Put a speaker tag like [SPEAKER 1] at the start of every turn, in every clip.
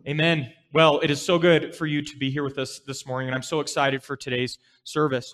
[SPEAKER 1] Amen. Well, it is so good for you to be here with us this morning, and I'm so excited for today's service.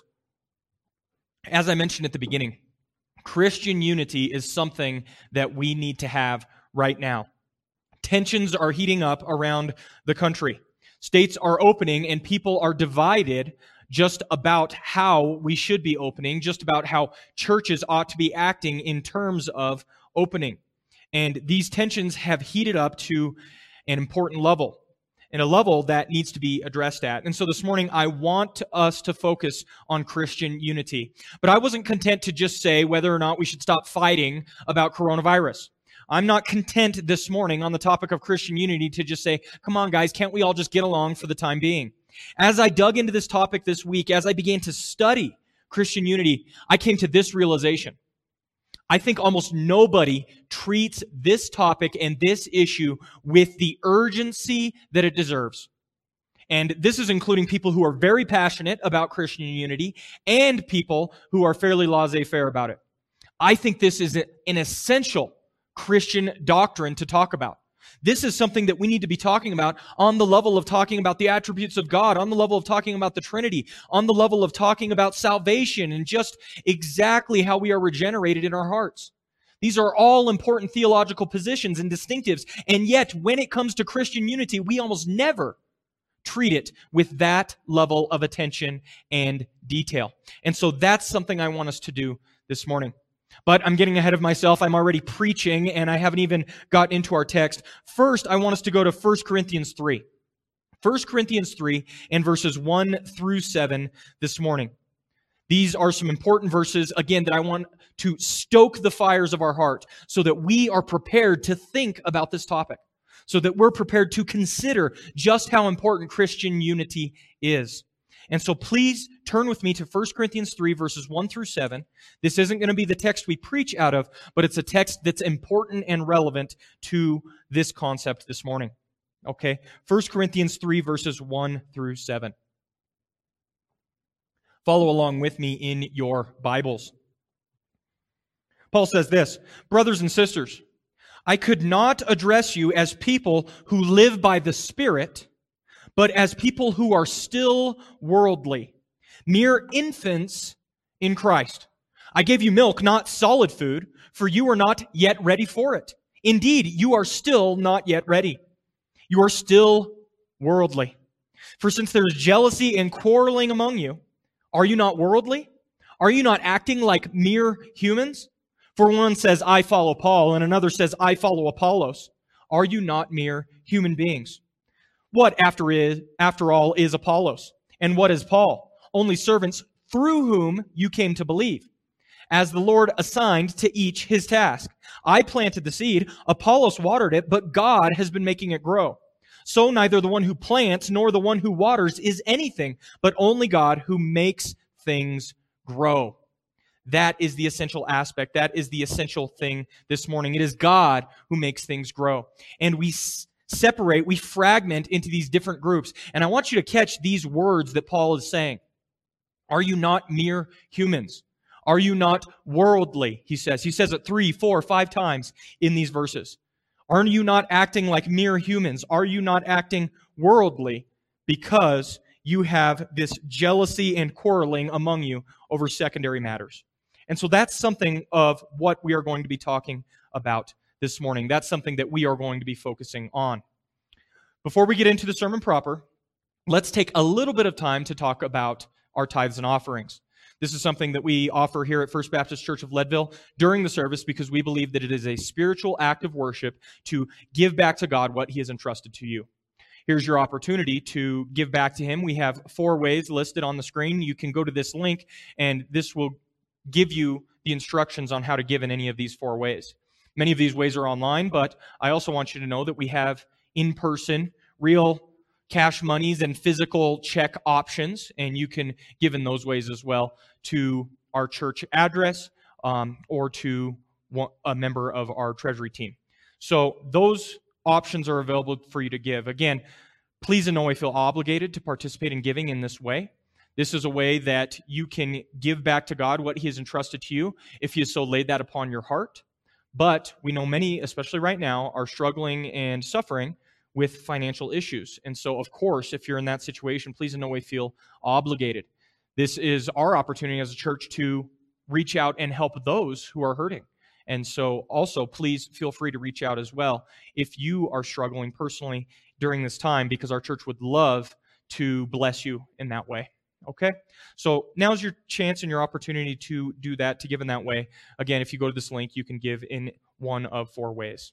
[SPEAKER 1] As I mentioned at the beginning, Christian unity is something that we need to have right now. Tensions are heating up around the country. States are opening, and people are divided just about how we should be opening, just about how churches ought to be acting in terms of opening. And these tensions have heated up to an important level, and a level that needs to be addressed at. And so this morning, I want us to focus on Christian unity. But I wasn't content to just say whether or not we should stop fighting about coronavirus. I'm not content this morning on the topic of Christian unity to just say, come on guys, can't we all just get along for the time being? As I dug into this topic this week, as I began to study Christian unity, I came to this realization. I think almost nobody treats this topic and this issue with the urgency that it deserves. And this is including people who are very passionate about Christian unity and people who are fairly laissez-faire about it. I think this is an essential Christian doctrine to talk about. This is something that we need to be talking about on the level of talking about the attributes of God, on the level of talking about the Trinity, on the level of talking about salvation and just exactly how we are regenerated in our hearts. These are all important theological positions and distinctives, and yet when it comes to Christian unity, we almost never treat it with that level of attention and detail. And so that's something I want us to do this morning. But I'm getting ahead of myself. I'm already preaching, and I haven't even got into our text. First, I want us to go to 1 Corinthians 3. 1 Corinthians 3 and verses 1 through 7 this morning. These are some important verses, again, that I want to stoke the fires of our heart so that we are prepared to think about this topic, so that we're prepared to consider just how important Christian unity is. And so please turn with me to 1 Corinthians 3, verses 1 through 7. This isn't going to be the text we preach out of, but it's a text that's important and relevant to this concept this morning. Okay? 1 Corinthians 3, verses 1 through 7. Follow along with me in your Bibles. Paul says this, "Brothers and sisters, I could not address you as people who live by the Spirit, but as people who are still worldly, mere infants in Christ. I gave you milk, not solid food, for you are not yet ready for it. Indeed, you are still not yet ready. You are still worldly. For since there is jealousy and quarreling among you, are you not worldly? Are you not acting like mere humans? For one says, I follow Paul, and another says, I follow Apollos. Are you not mere human beings? What, after all, is Apollos? And what is Paul? Only servants through whom you came to believe, as the Lord assigned to each his task. I planted the seed, Apollos watered it, but God has been making it grow. So neither the one who plants nor the one who waters is anything, but only God who makes things grow." That is the essential aspect. That is the essential thing this morning. It is God who makes things grow. And we separate, we fragment into these different groups. And I want you to catch these words that Paul is saying. Are you not mere humans? Are you not worldly? He says. He says it 3, 4, 5 times in these verses. Are you not acting like mere humans? Are you not acting worldly because you have this jealousy and quarreling among you over secondary matters? And so that's something of what we are going to be talking about this morning. That's something that we are going to be focusing on. Before we get into the sermon proper, let's take a little bit of time to talk about our tithes and offerings. This is something that we offer here at First Baptist Church of Leadville during the service because we believe that it is a spiritual act of worship to give back to God what He has entrusted to you. Here's your opportunity to give back to Him. We have 4 ways listed on the screen. You can go to this link, and this will give you the instructions on how to give in any of these 4 ways. Many of these ways are online, but I also want you to know that we have in-person, real cash monies and physical check options, and you can give in those ways as well to our church address or to a member of our treasury team. So those options are available for you to give. Again, please in no way feel obligated to participate in giving in this way. This is a way that you can give back to God what He has entrusted to you if He has so laid that upon your heart. But we know many, especially right now, are struggling and suffering with financial issues. And so, of course, if you're in that situation, please in no way feel obligated. This is our opportunity as a church to reach out and help those who are hurting. And so also, please feel free to reach out as well if you are struggling personally during this time, because our church would love to bless you in that way. Okay? So now's your chance and your opportunity to do that, to give in that way. Again, if you go to this link, you can give in one of 4 ways.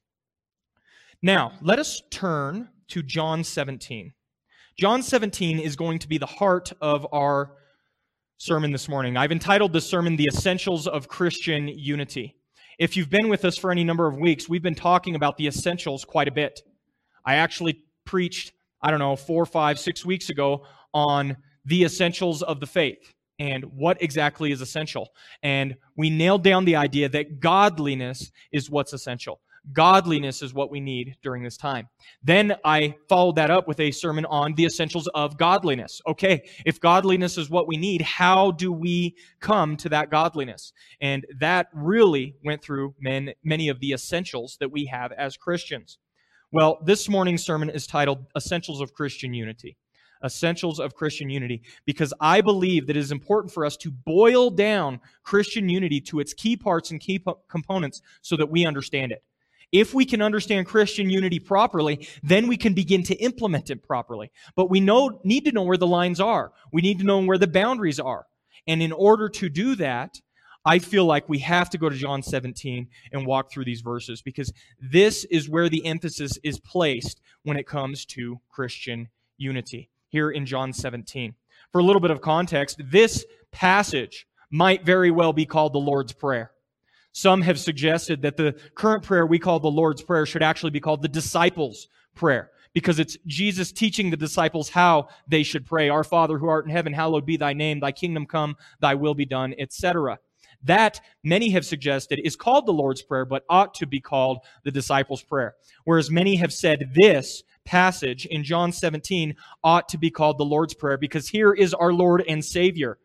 [SPEAKER 1] Now, let us turn to John 17. John 17 is going to be the heart of our sermon this morning. I've entitled this sermon, The Essentials of Christian Unity. If you've been with us for any number of weeks, we've been talking about the essentials quite a bit. I actually preached, 4, 5, 6 weeks ago on the essentials of the faith and what exactly is essential. And we nailed down the idea that godliness is what's essential. Godliness is what we need during this time. Then I followed that up with a sermon on the essentials of godliness. Okay, if godliness is what we need, how do we come to that godliness? And that really went through many of the essentials that we have as Christians. Well, this morning's sermon is titled Essentials of Christian Unity. Essentials of Christian Unity, because I believe that it is important for us to boil down Christian unity to its key parts and key components so that we understand it. If we can understand Christian unity properly, then we can begin to implement it properly. But we need to know where the lines are. We need to know where the boundaries are. And in order to do that, I feel like we have to go to John 17 and walk through these verses, because this is where the emphasis is placed when it comes to Christian unity, here in John 17. For a little bit of context, this passage might very well be called the Lord's Prayer. Some have suggested that the current prayer we call the Lord's Prayer should actually be called the Disciples' Prayer, because it's Jesus teaching the disciples how they should pray. Our Father who art in heaven, hallowed be thy name, thy kingdom come, thy will be done, etc. That, many have suggested, is called the Lord's Prayer, but ought to be called the Disciples' Prayer. Whereas many have said this passage in John 17 ought to be called the Lord's Prayer, because here is our Lord and Savior,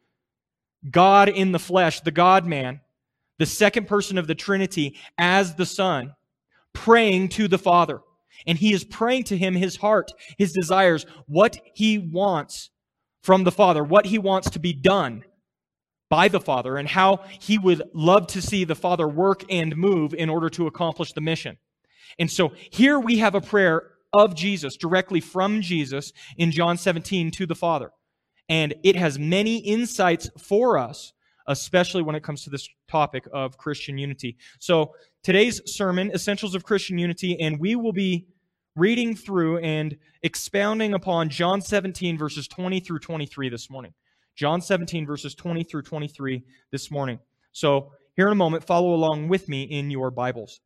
[SPEAKER 1] God in the flesh, the God-man, the second person of the Trinity as the Son, praying to the Father. And he is praying to him his heart, his desires, what he wants from the Father, what he wants to be done by the Father, and how he would love to see the Father work and move in order to accomplish the mission. And so here we have a prayer of Jesus, directly from Jesus in John 17 to the Father. And it has many insights for us, especially when it comes to this topic of Christian unity. So today's sermon, Essentials of Christian Unity, and we will be reading through and expounding upon John 17 verses 20 through 23 this morning. John 17 verses 20 through 23 this morning. So here in a moment, follow along with me in your Bibles.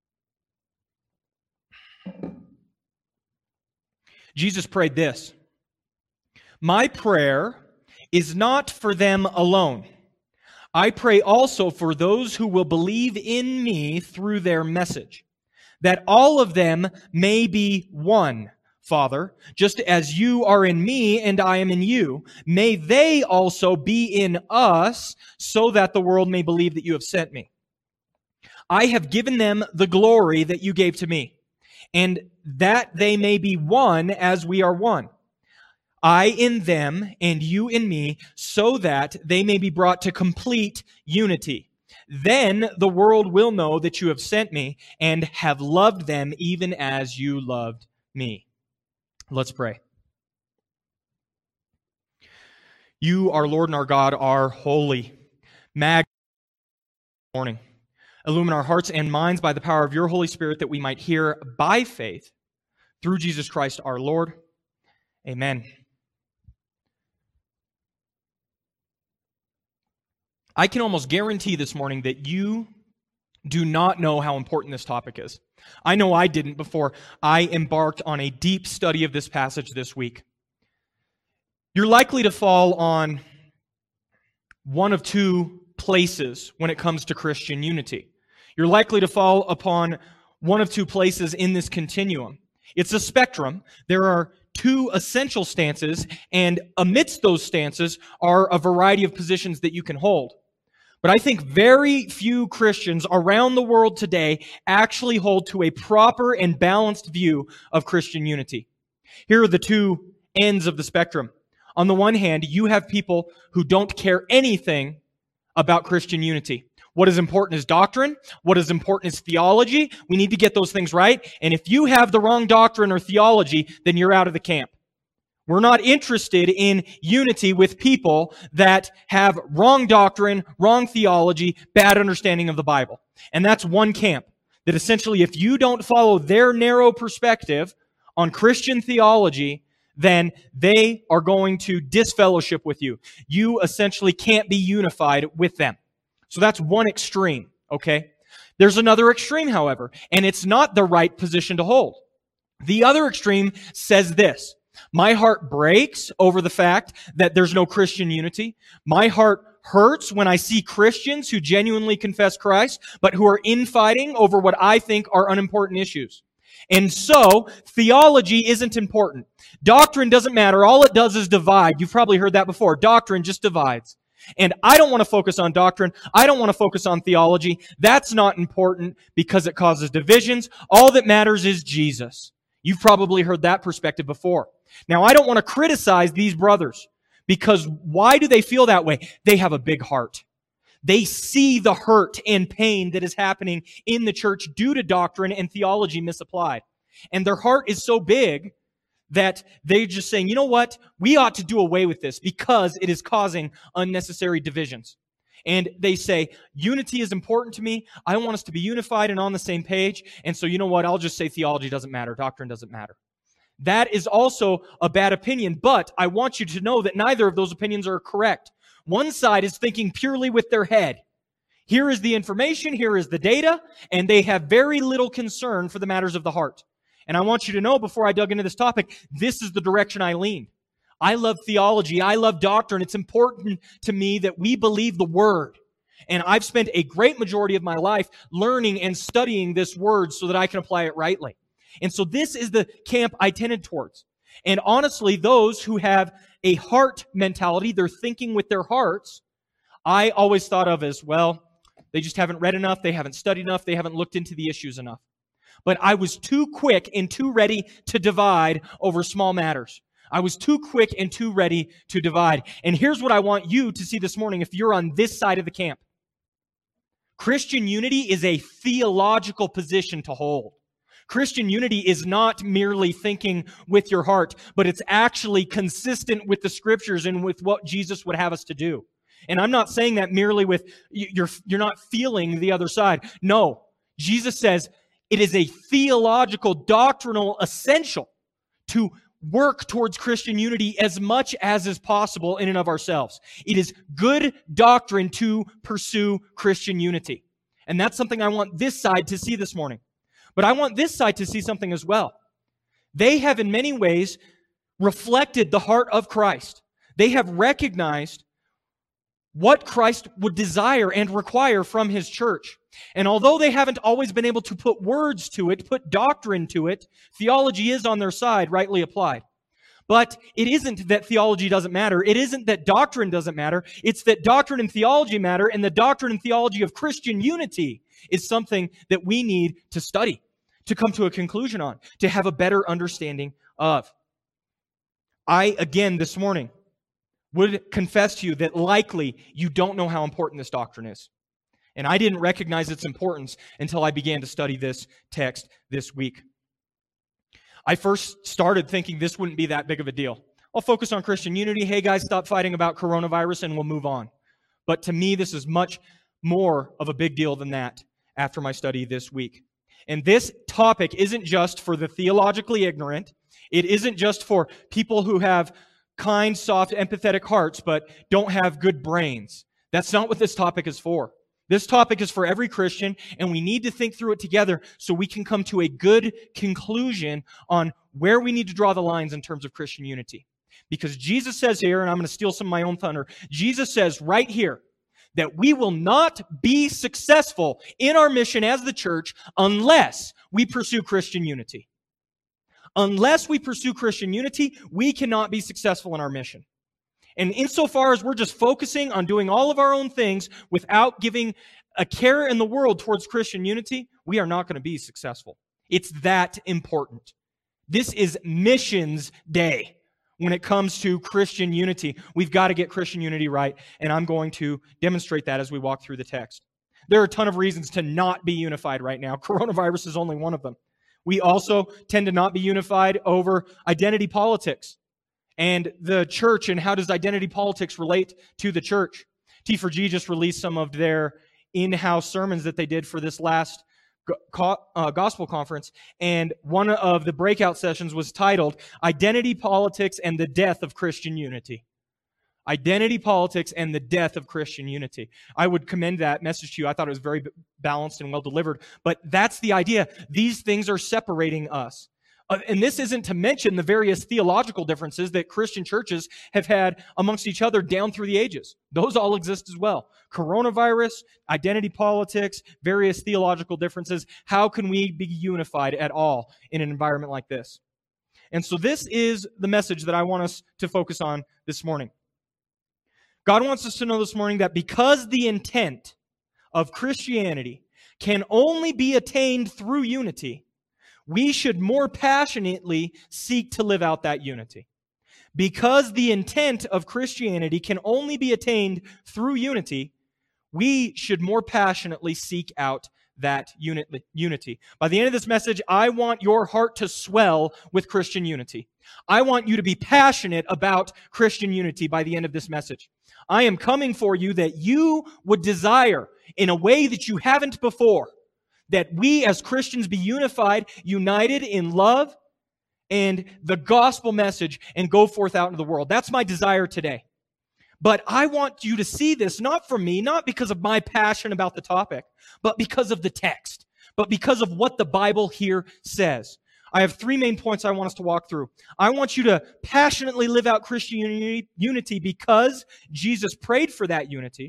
[SPEAKER 1] Jesus prayed this: "My prayer is not for them alone. I pray also for those who will believe in me through their message, that all of them may be one, Father, just as you are in me and I am in you. May they also be in us, so that the world may believe that you have sent me. I have given them the glory that you gave to me, and that they may be one as we are one. I in them and you in me, so that they may be brought to complete unity. Then the world will know that you have sent me and have loved them even as you loved me." Let's pray. You, our Lord and our God, are holy. Magnify this morning. Illumine our hearts and minds by the power of your Holy Spirit, that we might hear by faith through Jesus Christ our Lord. Amen. I can almost guarantee this morning that you do not know how important this topic is. I know I didn't before I embarked on a deep study of this passage this week. You're likely to fall on one of two places when it comes to Christian unity. You're likely to fall upon one of two places in this continuum. It's a spectrum. There are two essential stances, and amidst those stances are a variety of positions that you can hold. But I think very few Christians around the world today actually hold to a proper and balanced view of Christian unity. Here are the two ends of the spectrum. On the one hand, you have people who don't care anything about Christian unity. What is important is doctrine. What is important is theology. We need to get those things right. And if you have the wrong doctrine or theology, then you're out of the camp. We're not interested in unity with people that have wrong doctrine, wrong theology, bad understanding of the Bible. And that's one camp. That essentially, if you don't follow their narrow perspective on Christian theology, then they are going to disfellowship with you. You essentially can't be unified with them. So that's one extreme, okay? There's another extreme, however, and it's not the right position to hold. The other extreme says this: my heart breaks over the fact that there's no Christian unity. My heart hurts when I see Christians who genuinely confess Christ, but who are infighting over what I think are unimportant issues. And so, theology isn't important. Doctrine doesn't matter. All it does is divide. You've probably heard that before. Doctrine just divides. And I don't want to focus on doctrine. I don't want to focus on theology. That's not important because it causes divisions. All that matters is Jesus. You've probably heard that perspective before. Now, I don't want to criticize these brothers because why do they feel that way? They have a big heart. They see the hurt and pain that is happening in the church due to doctrine and theology misapplied. And their heart is so big that they're just saying, you know what? We ought to do away with this because it is causing unnecessary divisions. And they say, unity is important to me. I want us to be unified and on the same page. And so you know what? I'll just say theology doesn't matter. Doctrine doesn't matter. That is also a bad opinion, but I want you to know that neither of those opinions are correct. One side is thinking purely with their head. Here is the information, here is the data, and they have very little concern for the matters of the heart. And I want you to know before I dug into this topic, this is the direction I leaned. I love theology. I love doctrine. It's important to me that we believe the Word. And I've spent a great majority of my life learning and studying this Word so that I can apply it rightly. And so this is the camp I tended towards. And honestly, those who have a heart mentality, they're thinking with their hearts, I always thought of as, well, they just haven't read enough, they haven't studied enough, they haven't looked into the issues enough. But I was too quick and too ready to divide over small matters. I was too quick and too ready to divide. And here's what I want you to see this morning if you're on this side of the camp. Christian unity is a theological position to hold. Christian unity is not merely thinking with your heart, but it's actually consistent with the Scriptures and with what Jesus would have us to do. And I'm not saying that merely with you're not feeling the other side. No, Jesus says it is a theological, doctrinal essential to work towards Christian unity as much as is possible in and of ourselves. It is good doctrine to pursue Christian unity. And that's something I want this side to see this morning. But I want this side to see something as well. They have in many ways reflected the heart of Christ. They have recognized what Christ would desire and require from His church. And although they haven't always been able to put words to it, put doctrine to it, theology is on their side, rightly applied. But it isn't that theology doesn't matter. It isn't that doctrine doesn't matter. It's that doctrine and theology matter, and the doctrine and theology of Christian unity is something that we need to study, to come to a conclusion on, to have a better understanding of. I, again, this morning, would confess to you that likely you don't know how important this doctrine is. And I didn't recognize its importance until I began to study this text this week. I first started thinking this wouldn't be that big of a deal. I'll focus on Christian unity. Hey guys, stop fighting about coronavirus and we'll move on. But to me, this is much more of a big deal than that after my study this week. And this topic isn't just for the theologically ignorant. It isn't just for people who have kind, soft, empathetic hearts, but don't have good brains. That's not what this topic is for. This topic is for every Christian, and we need to think through it together so we can come to a good conclusion on where we need to draw the lines in terms of Christian unity. Because Jesus says here, and I'm going to steal some of my own thunder, Jesus says right here that we will not be successful in our mission as the church unless we pursue Christian unity. Unless we pursue Christian unity, we cannot be successful in our mission. And insofar as we're just focusing on doing all of our own things without giving a care in the world towards Christian unity, we are not going to be successful. It's that important. This is missions day when it comes to Christian unity. We've got to get Christian unity right, and I'm going to demonstrate that as we walk through the text. There are a ton of reasons to not be unified right now. Coronavirus is only one of them. We also tend to not be unified over identity politics and the church, and how does identity politics relate to the church. T4G just released some of their in-house sermons that they did for this last gospel conference, and one of the breakout sessions was titled Identity Politics and the Death of Christian Unity. Identity politics and the death of Christian unity. I would commend that message to you. I thought it was very balanced and well delivered, but that's the idea. These things are separating us. And this isn't to mention the various theological differences that Christian churches have had amongst each other down through the ages. Those all exist as well. Coronavirus, identity politics, various theological differences. How can we be unified at all in an environment like this? And so this is the message that I want us to focus on this morning. God wants us to know this morning that because the intent of Christianity can only be attained through unity, we should more passionately seek to live out that unity. Because the intent of Christianity can only be attained through unity, we should more passionately seek out that unity. By the end of this message, I want your heart to swell with Christian unity. I want you to be passionate about Christian unity by the end of this message. I am coming for you that you would desire, in a way that you haven't before, that we as Christians be unified, united in love and the gospel message, and go forth out into the world. That's my desire today. But I want you to see this not from me, not because of my passion about the topic, but because of the text, but because of what the Bible here says. I have three main points I want us to walk through. I want you to passionately live out Christian unity because Jesus prayed for that unity.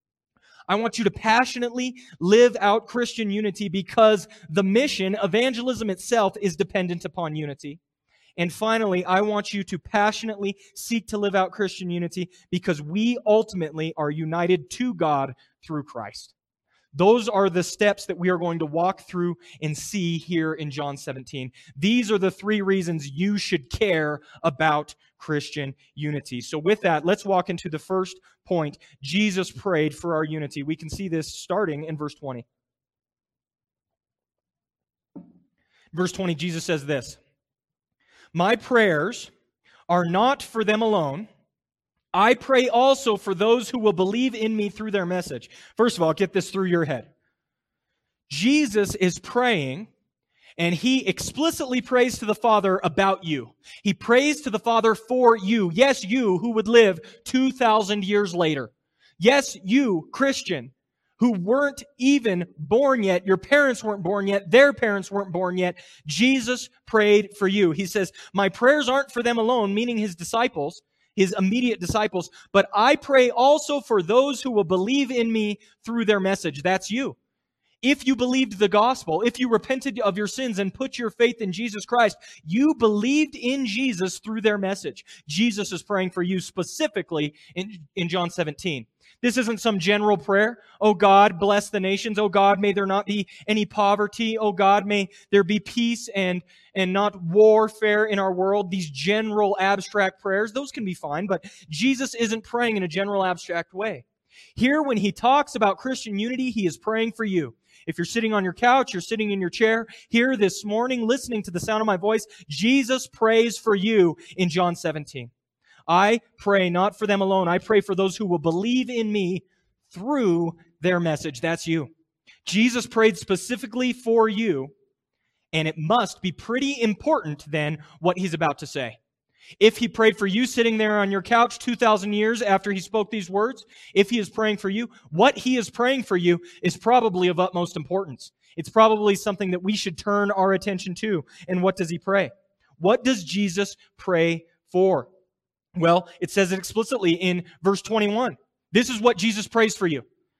[SPEAKER 1] I want you to passionately live out Christian unity because the mission, evangelism itself, is dependent upon unity. And finally, I want you to passionately seek to live out Christian unity because we ultimately are united to God through Christ. Those are the steps that we are going to walk through and see here in John 17. These are the three reasons you should care about Christian unity. So with that, let's walk into the first point. Jesus prayed for our unity. We can see this starting in verse 20. Verse 20, Jesus says this, "My prayers are not for them alone. I pray also for those who will believe in me through their message." First of all, get this through your head. Jesus is praying, and he explicitly prays to the Father about you. He prays to the Father for you. Yes, you who would live 2,000 years later. Yes, you, Christian, who weren't even born yet. Your parents weren't born yet. Their parents weren't born yet. Jesus prayed for you. He says, "My prayers aren't for them alone," meaning his disciples, his immediate disciples, "but I pray also for those who will believe in me through their message." That's you. If you believed the gospel, if you repented of your sins and put your faith in Jesus Christ, you believed in Jesus through their message. Jesus is praying for you specifically in John 17. This isn't some general prayer. Oh God, bless the nations. Oh God, may there not be any poverty. Oh God, may there be peace and not warfare in our world. These general abstract prayers, those can be fine, but Jesus isn't praying in a general abstract way. Here, when he talks about Christian unity, he is praying for you. If you're sitting on your couch, you're sitting in your chair, here this morning, listening to the sound of my voice, Jesus prays for you in John 17. I pray not for them alone. I pray for those who will believe in me through their message. That's you. Jesus prayed specifically for you, and it must be pretty important then what he's about to say. If he prayed for you sitting there on your couch 2,000 years after he spoke these words, if he is praying for you, what he is praying for you is probably of utmost importance. It's probably something that we should turn our attention to. And what does he pray? What does Jesus pray for? Well, it says it explicitly in verse 21. This is what Jesus prays for you.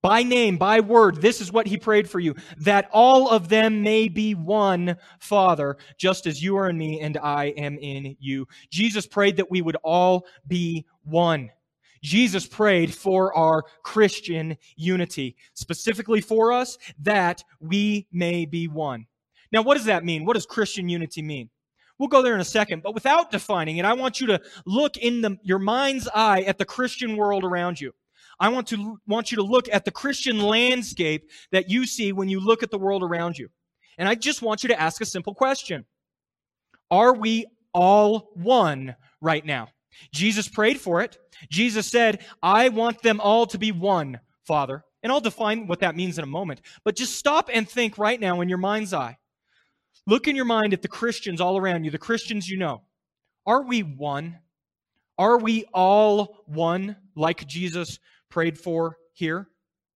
[SPEAKER 1] By name, by word, this is what he prayed for you, that all of them may be one, Father, just as you are in me and I am in you. Jesus prayed that we would all be one. Jesus prayed for our Christian unity, specifically for us, that we may be one. Now, what does that mean? What does Christian unity mean? We'll go there in a second, but without defining it, I want you to look in your mind's eye at the Christian world around you. I want you to look at the Christian landscape that you see when you look at the world around you. And I just want you to ask a simple question. Are we all one right now? Jesus prayed for it. Jesus said, I want them all to be one, Father. And I'll define what that means in a moment. But just stop and think right now in your mind's eye. Look in your mind at the Christians all around you, the Christians you know. Are we one? Are we all one, like Jesus prayed for here?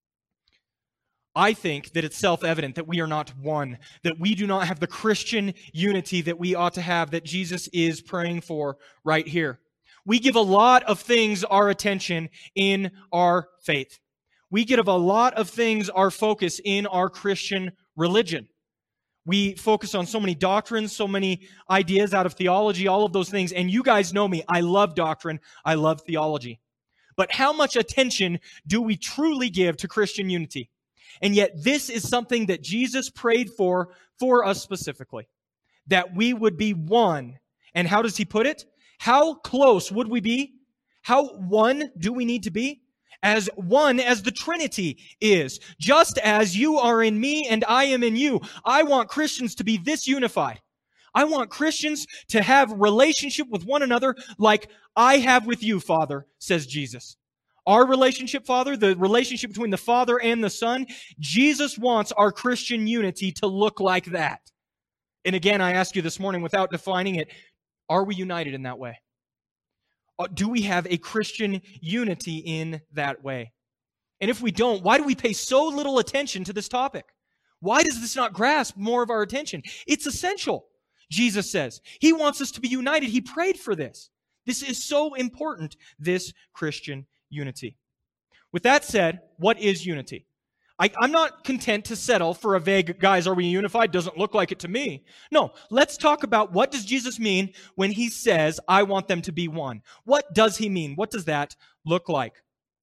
[SPEAKER 1] I think that it's self-evident that we are not one, that we do not have the Christian unity that we ought to have, that Jesus is praying for right here. We give a lot of things our attention in our faith. We give a lot of things our focus in our Christian religion. We focus on so many doctrines, so many ideas out of theology, all of those things. And you guys know me. I love doctrine. I love theology. But how much attention do we truly give to Christian unity? And yet this is something that Jesus prayed for us specifically, that we would be one. And how does he put it? How close would we be? How one do we need to be? As one as the Trinity is. Just as you are in me and I am in you. I want Christians to be this unified. I want Christians to have relationship with one another like I have with you, Father, says Jesus. Our relationship, Father, the relationship between the Father and the Son, Jesus wants our Christian unity to look like that. And again, I ask you this morning, without defining it, are we united in that way? Do we have a Christian unity in that way? And if we don't, why do we pay so little attention to this topic? Why does this not grasp more of our attention? It's essential, Jesus says. He wants us to be united. He prayed for this. This is so important, this Christian unity. With that said, what is unity? I'm not content to settle for a vague, guys, are we unified? Doesn't look like it to me. No, let's talk about what does Jesus mean when he says, I want them to be one. What does he mean? What does that look like?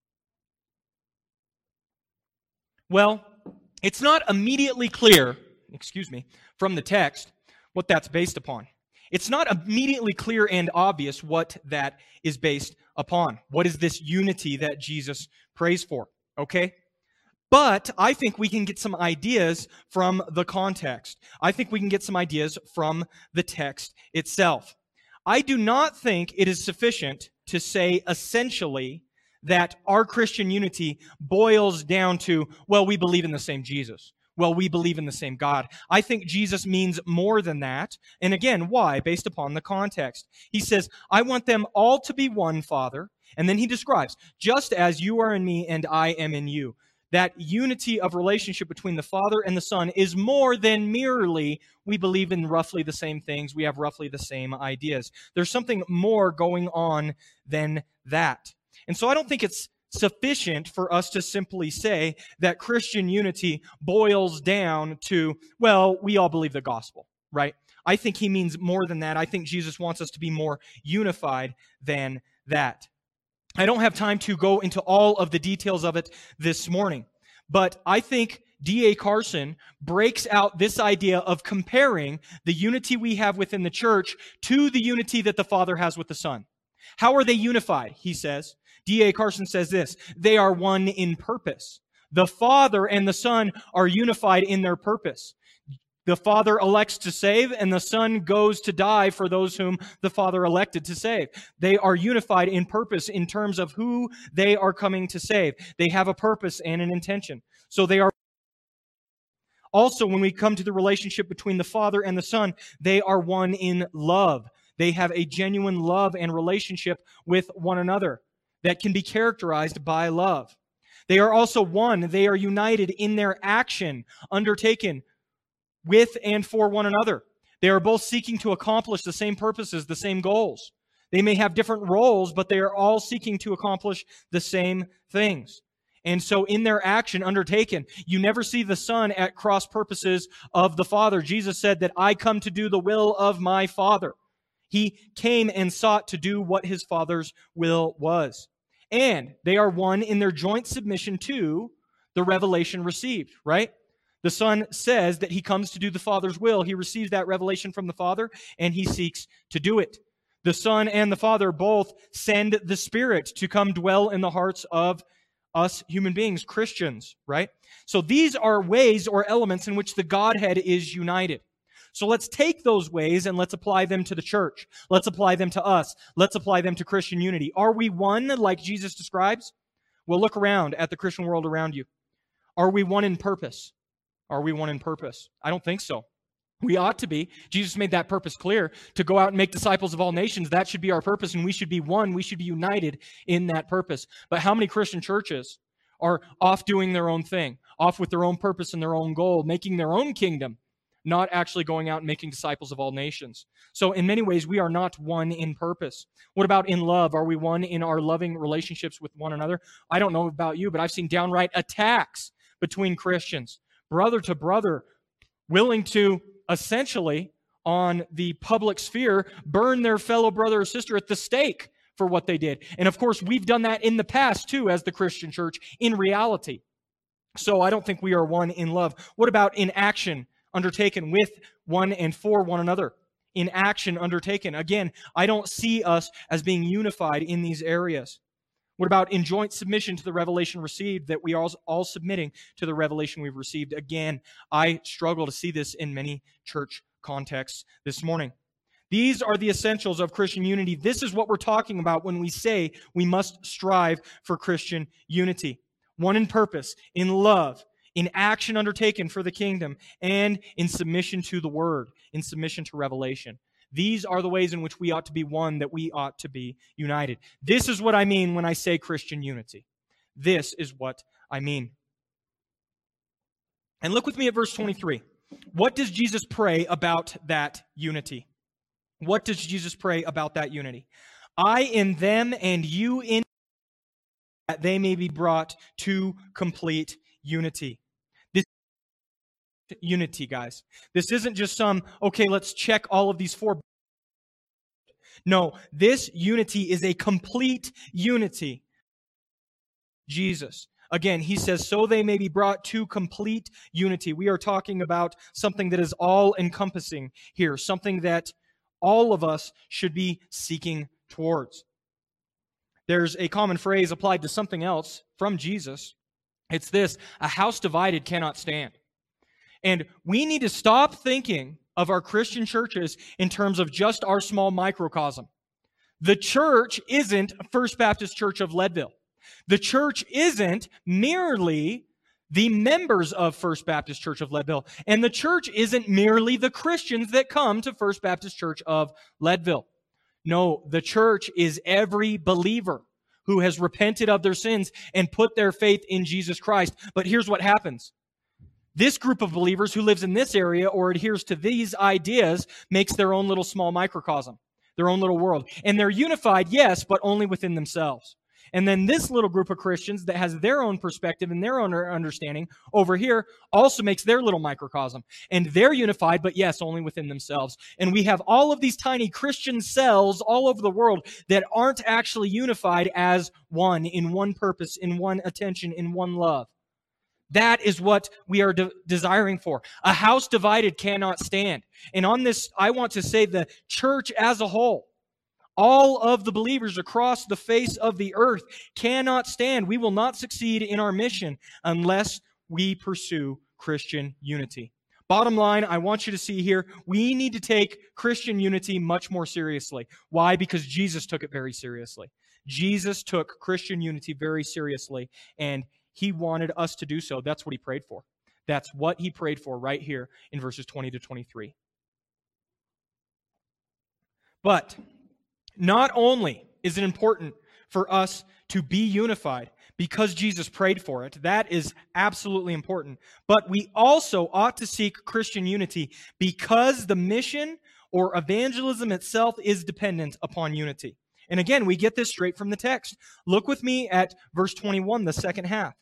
[SPEAKER 1] Well, it's not immediately clear, from the text what that's based upon. It's not immediately clear and obvious what that is based upon. What is this unity that Jesus prays for? Okay? But I think we can get some ideas from the context. I think we can get some ideas from the text itself. I do not think it is sufficient to say essentially that our Christian unity boils down to, well, we believe in the same Jesus. Well, we believe in the same God. I think Jesus means more than that. And again, why? Based upon the context. He says, I want them all to be one, Father. And then he describes, just as you are in me and I am in you. That unity of relationship between the Father and the Son is more than merely we believe in roughly the same things, we have roughly the same ideas. There's something more going on than that. And so I don't think it's sufficient for us to simply say that Christian unity boils down to, well, we all believe the gospel, right? I think he means more than that. I think Jesus wants us to be more unified than that. I don't have time to go into all of the details of it this morning, but I think D.A. Carson breaks out this idea of comparing the unity we have within the church to the unity that the Father has with the Son. How are they unified? He says. D.A. Carson says this, they are one in purpose. The Father and the Son are unified in their purpose. The Father elects to save, and the Son goes to die for those whom the Father elected to save. They are unified in purpose in terms of who they are coming to save. They have a purpose and an intention. So they are also, when we come to the relationship between the Father and the Son, they are one in love. They have a genuine love and relationship with one another that can be characterized by love. They are also one. They are united in their action undertaken with and for one another. They are both seeking to accomplish the same purposes, the same goals. They may have different roles, but they are all seeking to accomplish the same things. And so in their action undertaken, you never see the Son at cross purposes of the Father. Jesus said that I come to do the will of my Father. He came and sought to do what his Father's will was. And they are one in their joint submission to the revelation received, right? The Son says that he comes to do the Father's will. He receives that revelation from the Father, and he seeks to do it. The Son and the Father both send the Spirit to come dwell in the hearts of us human beings, Christians, right? So these are ways or elements in which the Godhead is united. So let's take those ways and let's apply them to the church. Let's apply them to us. Let's apply them to Christian unity. Are we one like Jesus describes? Well, look around at the Christian world around you. Are we one in purpose? Are we one in purpose? I don't think so. We ought to be. Jesus made that purpose clear, to go out and make disciples of all nations. That should be our purpose, and we should be one. We should be united in that purpose. But how many Christian churches are off doing their own thing, off with their own purpose and their own goal, making their own kingdom, not actually going out and making disciples of all nations? So in many ways, we are not one in purpose. What about in love? Are we one in our loving relationships with one another? I don't know about you, but I've seen downright attacks between Christians, brother to brother, willing to essentially, on the public sphere, burn their fellow brother or sister at the stake for what they did. And of course, we've done that in the past too, as the Christian church, in reality. So I don't think we are one in love. What about in action undertaken with one and for one another? In action undertaken. Again, I don't see us as being unified in these areas. What about in joint submission to the revelation received, that we are all submitting to the revelation we've received? Again, I struggle to see this in many church contexts this morning. These are the essentials of Christian unity. This is what we're talking about when we say we must strive for Christian unity. One in purpose, in love, in action undertaken for the kingdom, and in submission to the word, in submission to revelation. These are the ways in which we ought to be one, that we ought to be united. This is what I mean when I say Christian unity. This is what I mean. And look with me at verse 23. What does Jesus pray about that unity? What does Jesus pray about that unity? I in them and you in me, that they may be brought to complete unity. Unity, guys. This isn't just some, okay, let's check all of these four. No, this unity is a complete unity. Jesus. Again, he says, so they may be brought to complete unity. We are talking about something that is all-encompassing here, something that all of us should be seeking towards. There's a common phrase applied to something else from Jesus. It's this: a house divided cannot stand. And we need to stop thinking of our Christian churches in terms of just our small microcosm. The church isn't First Baptist Church of Leadville. The church isn't merely the members of First Baptist Church of Leadville. And the church isn't merely the Christians that come to First Baptist Church of Leadville. No, the church is every believer who has repented of their sins and put their faith in Jesus Christ. But here's what happens. This group of believers who lives in this area or adheres to these ideas makes their own little small microcosm, their own little world. And they're unified, yes, but only within themselves. And then this little group of Christians that has their own perspective and their own understanding over here also makes their little microcosm. And they're unified, but yes, only within themselves. And we have all of these tiny Christian cells all over the world that aren't actually unified as one, in one purpose, in one attention, in one love. That is what we are desiring for. A house divided cannot stand. And on this, I want to say the church as a whole, all of the believers across the face of the earth cannot stand. We will not succeed in our mission unless we pursue Christian unity. Bottom line, I want you to see here, we need to take Christian unity much more seriously. Why? Because Jesus took it very seriously. Jesus took Christian unity very seriously, and he wanted us to do so. That's what he prayed for. That's what he prayed for right here in verses 20 to 23. But not only is it important for us to be unified because Jesus prayed for it, that is absolutely important, but we also ought to seek Christian unity because the mission or evangelism itself is dependent upon unity. And again, we get this straight from the text. Look with me at verse 21, the second half.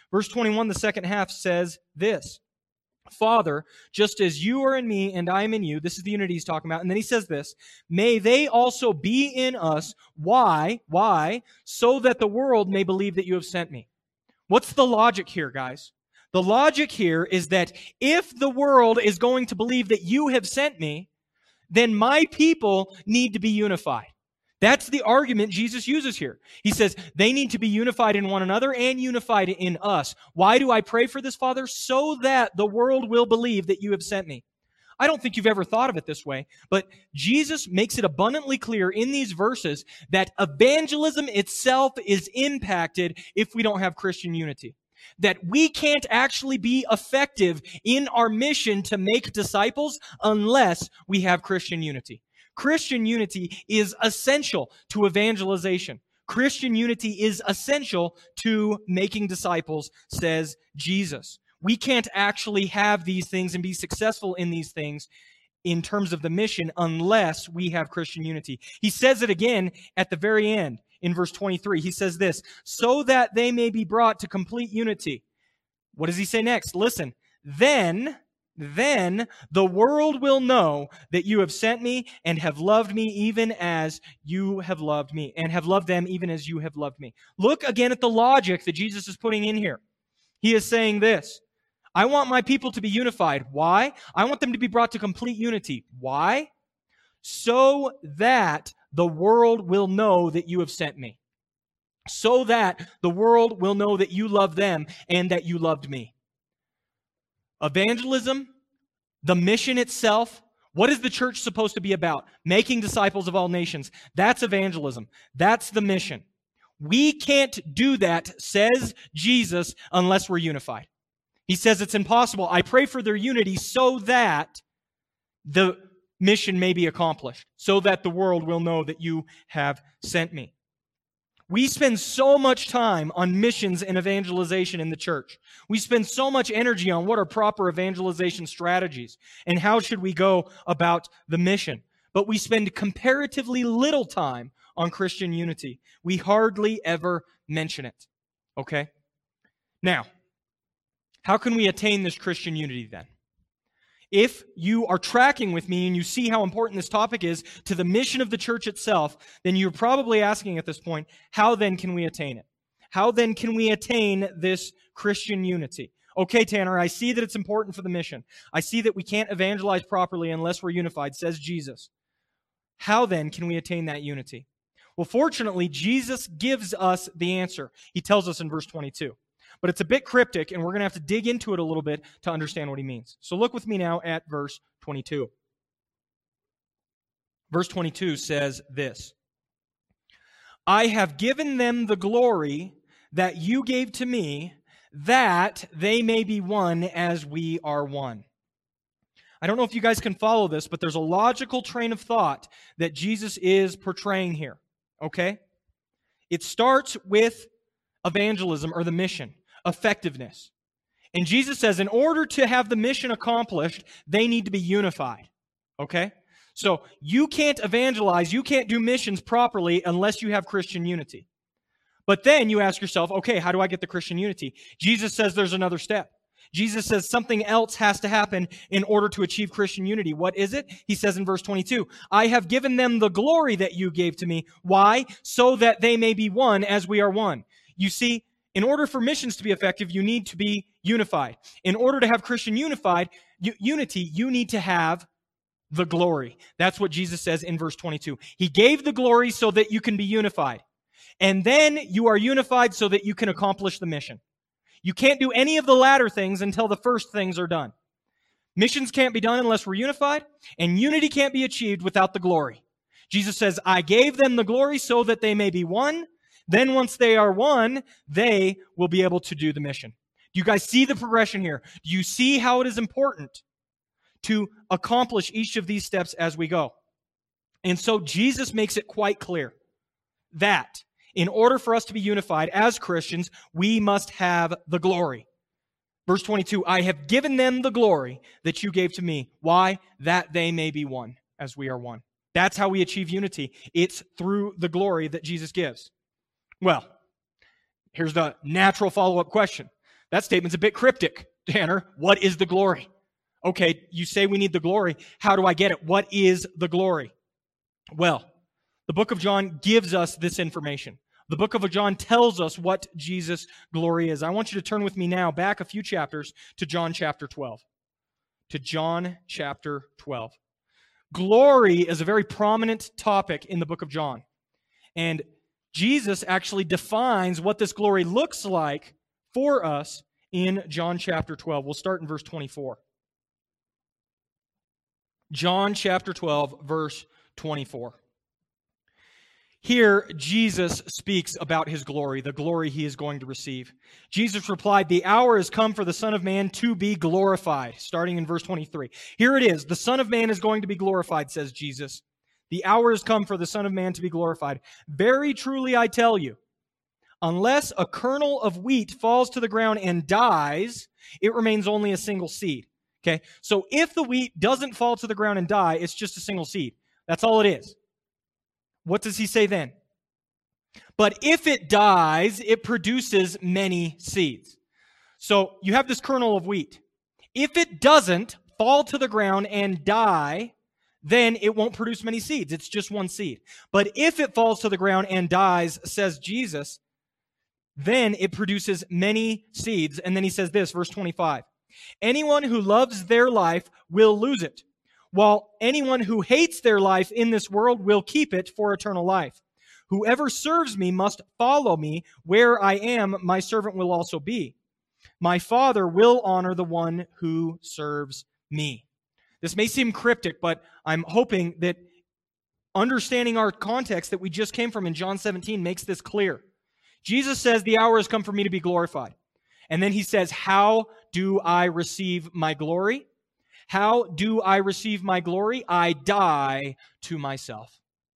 [SPEAKER 1] Verse 21, the second half says this: Father, just as you are in me and I am in you, this is the unity he's talking about. And then he says this: may they also be in us. Why? Why? So that the world may believe that you have sent me. What's the logic here, guys? The logic here is that if the world is going to believe that you have sent me, then my people need to be unified. That's the argument Jesus uses here. He says they need to be unified in one another and unified in us. Why do I pray for this, Father? So that the world will believe that you have sent me. I don't think you've ever thought of it this way, but Jesus makes it abundantly clear in these verses that evangelism itself is impacted if we don't have Christian unity. That we can't actually be effective in our mission to make disciples unless we have Christian unity. Christian unity is essential to evangelization. Christian unity is essential to making disciples, says Jesus. We can't actually have these things and be successful in these things in terms of the mission unless we have Christian unity. He says it again at the very end in verse 23. He says this: so that they may be brought to complete unity. What does he say next? Listen, then the world will know that you have sent me and have loved me even as you have loved me, and have loved them even as you have loved me. Look again at the logic that Jesus is putting in here. He is saying this: I want my people to be unified. Why? I want them to be brought to complete unity. Why? So that the world will know that you have sent me. So that the world will know that you love them and that you loved me. Evangelism, the mission itself, what is the church supposed to be about? Making disciples of all nations. That's evangelism. That's the mission. We can't do that, says Jesus, unless we're unified. He says it's impossible. I pray for their unity so that the mission may be accomplished, so that the world will know that you have sent me. We spend so much time on missions and evangelization in the church. We spend so much energy on what are proper evangelization strategies and how should we go about the mission. But we spend comparatively little time on Christian unity. We hardly ever mention it. Okay? Now, how can we attain this Christian unity then? If you are tracking with me and you see how important this topic is to the mission of the church itself, then you're probably asking at this point, how then can we attain it? How then can we attain this Christian unity? Okay, Tanner, I see that it's important for the mission. I see that we can't evangelize properly unless we're unified, says Jesus. How then can we attain that unity? Well, fortunately, Jesus gives us the answer. He tells us in verse 22. But it's a bit cryptic, and we're going to have to dig into it a little bit to understand what he means. So look with me now at verse 22. Verse 22 says this: I have given them the glory that you gave to me, that they may be one as we are one. I don't know if you guys can follow this, but there's a logical train of thought that Jesus is portraying here. Okay? It starts with evangelism, or the mission. Effectiveness. And Jesus says in order to have the mission accomplished, they need to be unified. Okay? So you can't evangelize, you can't do missions properly unless you have Christian unity. But then you ask yourself, okay, how do I get the Christian unity? Jesus says there's another step. Jesus says something else has to happen in order to achieve Christian unity. What is it? He says in verse 22, I have given them the glory that you gave to me. Why? So that they may be one as we are one. You see, in order for missions to be effective, you need to be unified. In order to have Christian unity, you need to have the glory. That's what Jesus says in verse 22. He gave the glory so that you can be unified. And then you are unified so that you can accomplish the mission. You can't do any of the latter things until the first things are done. Missions can't be done unless we're unified, and unity can't be achieved without the glory. Jesus says, I gave them the glory so that they may be one. Then once they are one, they will be able to do the mission. Do you guys see the progression here? Do you see how it is important to accomplish each of these steps as we go? And so Jesus makes it quite clear that in order for us to be unified as Christians, we must have the glory. Verse 22, I have given them the glory that you gave to me. Why? That they may be one as we are one. That's how we achieve unity. It's through the glory that Jesus gives. Well, here's the natural follow-up question. That statement's a bit cryptic, Tanner. What is the glory? Okay, you say we need the glory. How do I get it? What is the glory? Well, the book of John gives us this information. The book of John tells us what Jesus' glory is. I want you to turn with me now back a few chapters to John chapter 12. To John chapter 12. Glory is a very prominent topic in the book of John. And Jesus actually defines what this glory looks like for us in John chapter 12. We'll start in verse 24. John chapter 12, verse 24. Here, Jesus speaks about his glory, the glory he is going to receive. Jesus replied, "The hour has come for the Son of Man to be glorified." Starting in verse 23. Here it is. The Son of Man is going to be glorified, says Jesus. The hour has come for the Son of Man to be glorified. Very truly I tell you, unless a kernel of wheat falls to the ground and dies, it remains only a single seed. Okay? So if the wheat doesn't fall to the ground and die, it's just a single seed. That's all it is. What does he say then? But if it dies, it produces many seeds. So you have this kernel of wheat. If it doesn't fall to the ground and die, then it won't produce many seeds. It's just one seed. But if it falls to the ground and dies, says Jesus, then it produces many seeds. And then he says this, verse 25. Anyone who loves their life will lose it, while anyone who hates their life in this world will keep it for eternal life. Whoever serves me must follow me. Where I am, my servant will also be. My Father will honor the one who serves me. This may seem cryptic, but I'm hoping that understanding our context that we just came from in John 17 makes this clear. Jesus says, the hour has come for me to be glorified. And then he says, how do I receive my glory? How do I receive my glory? I die to myself.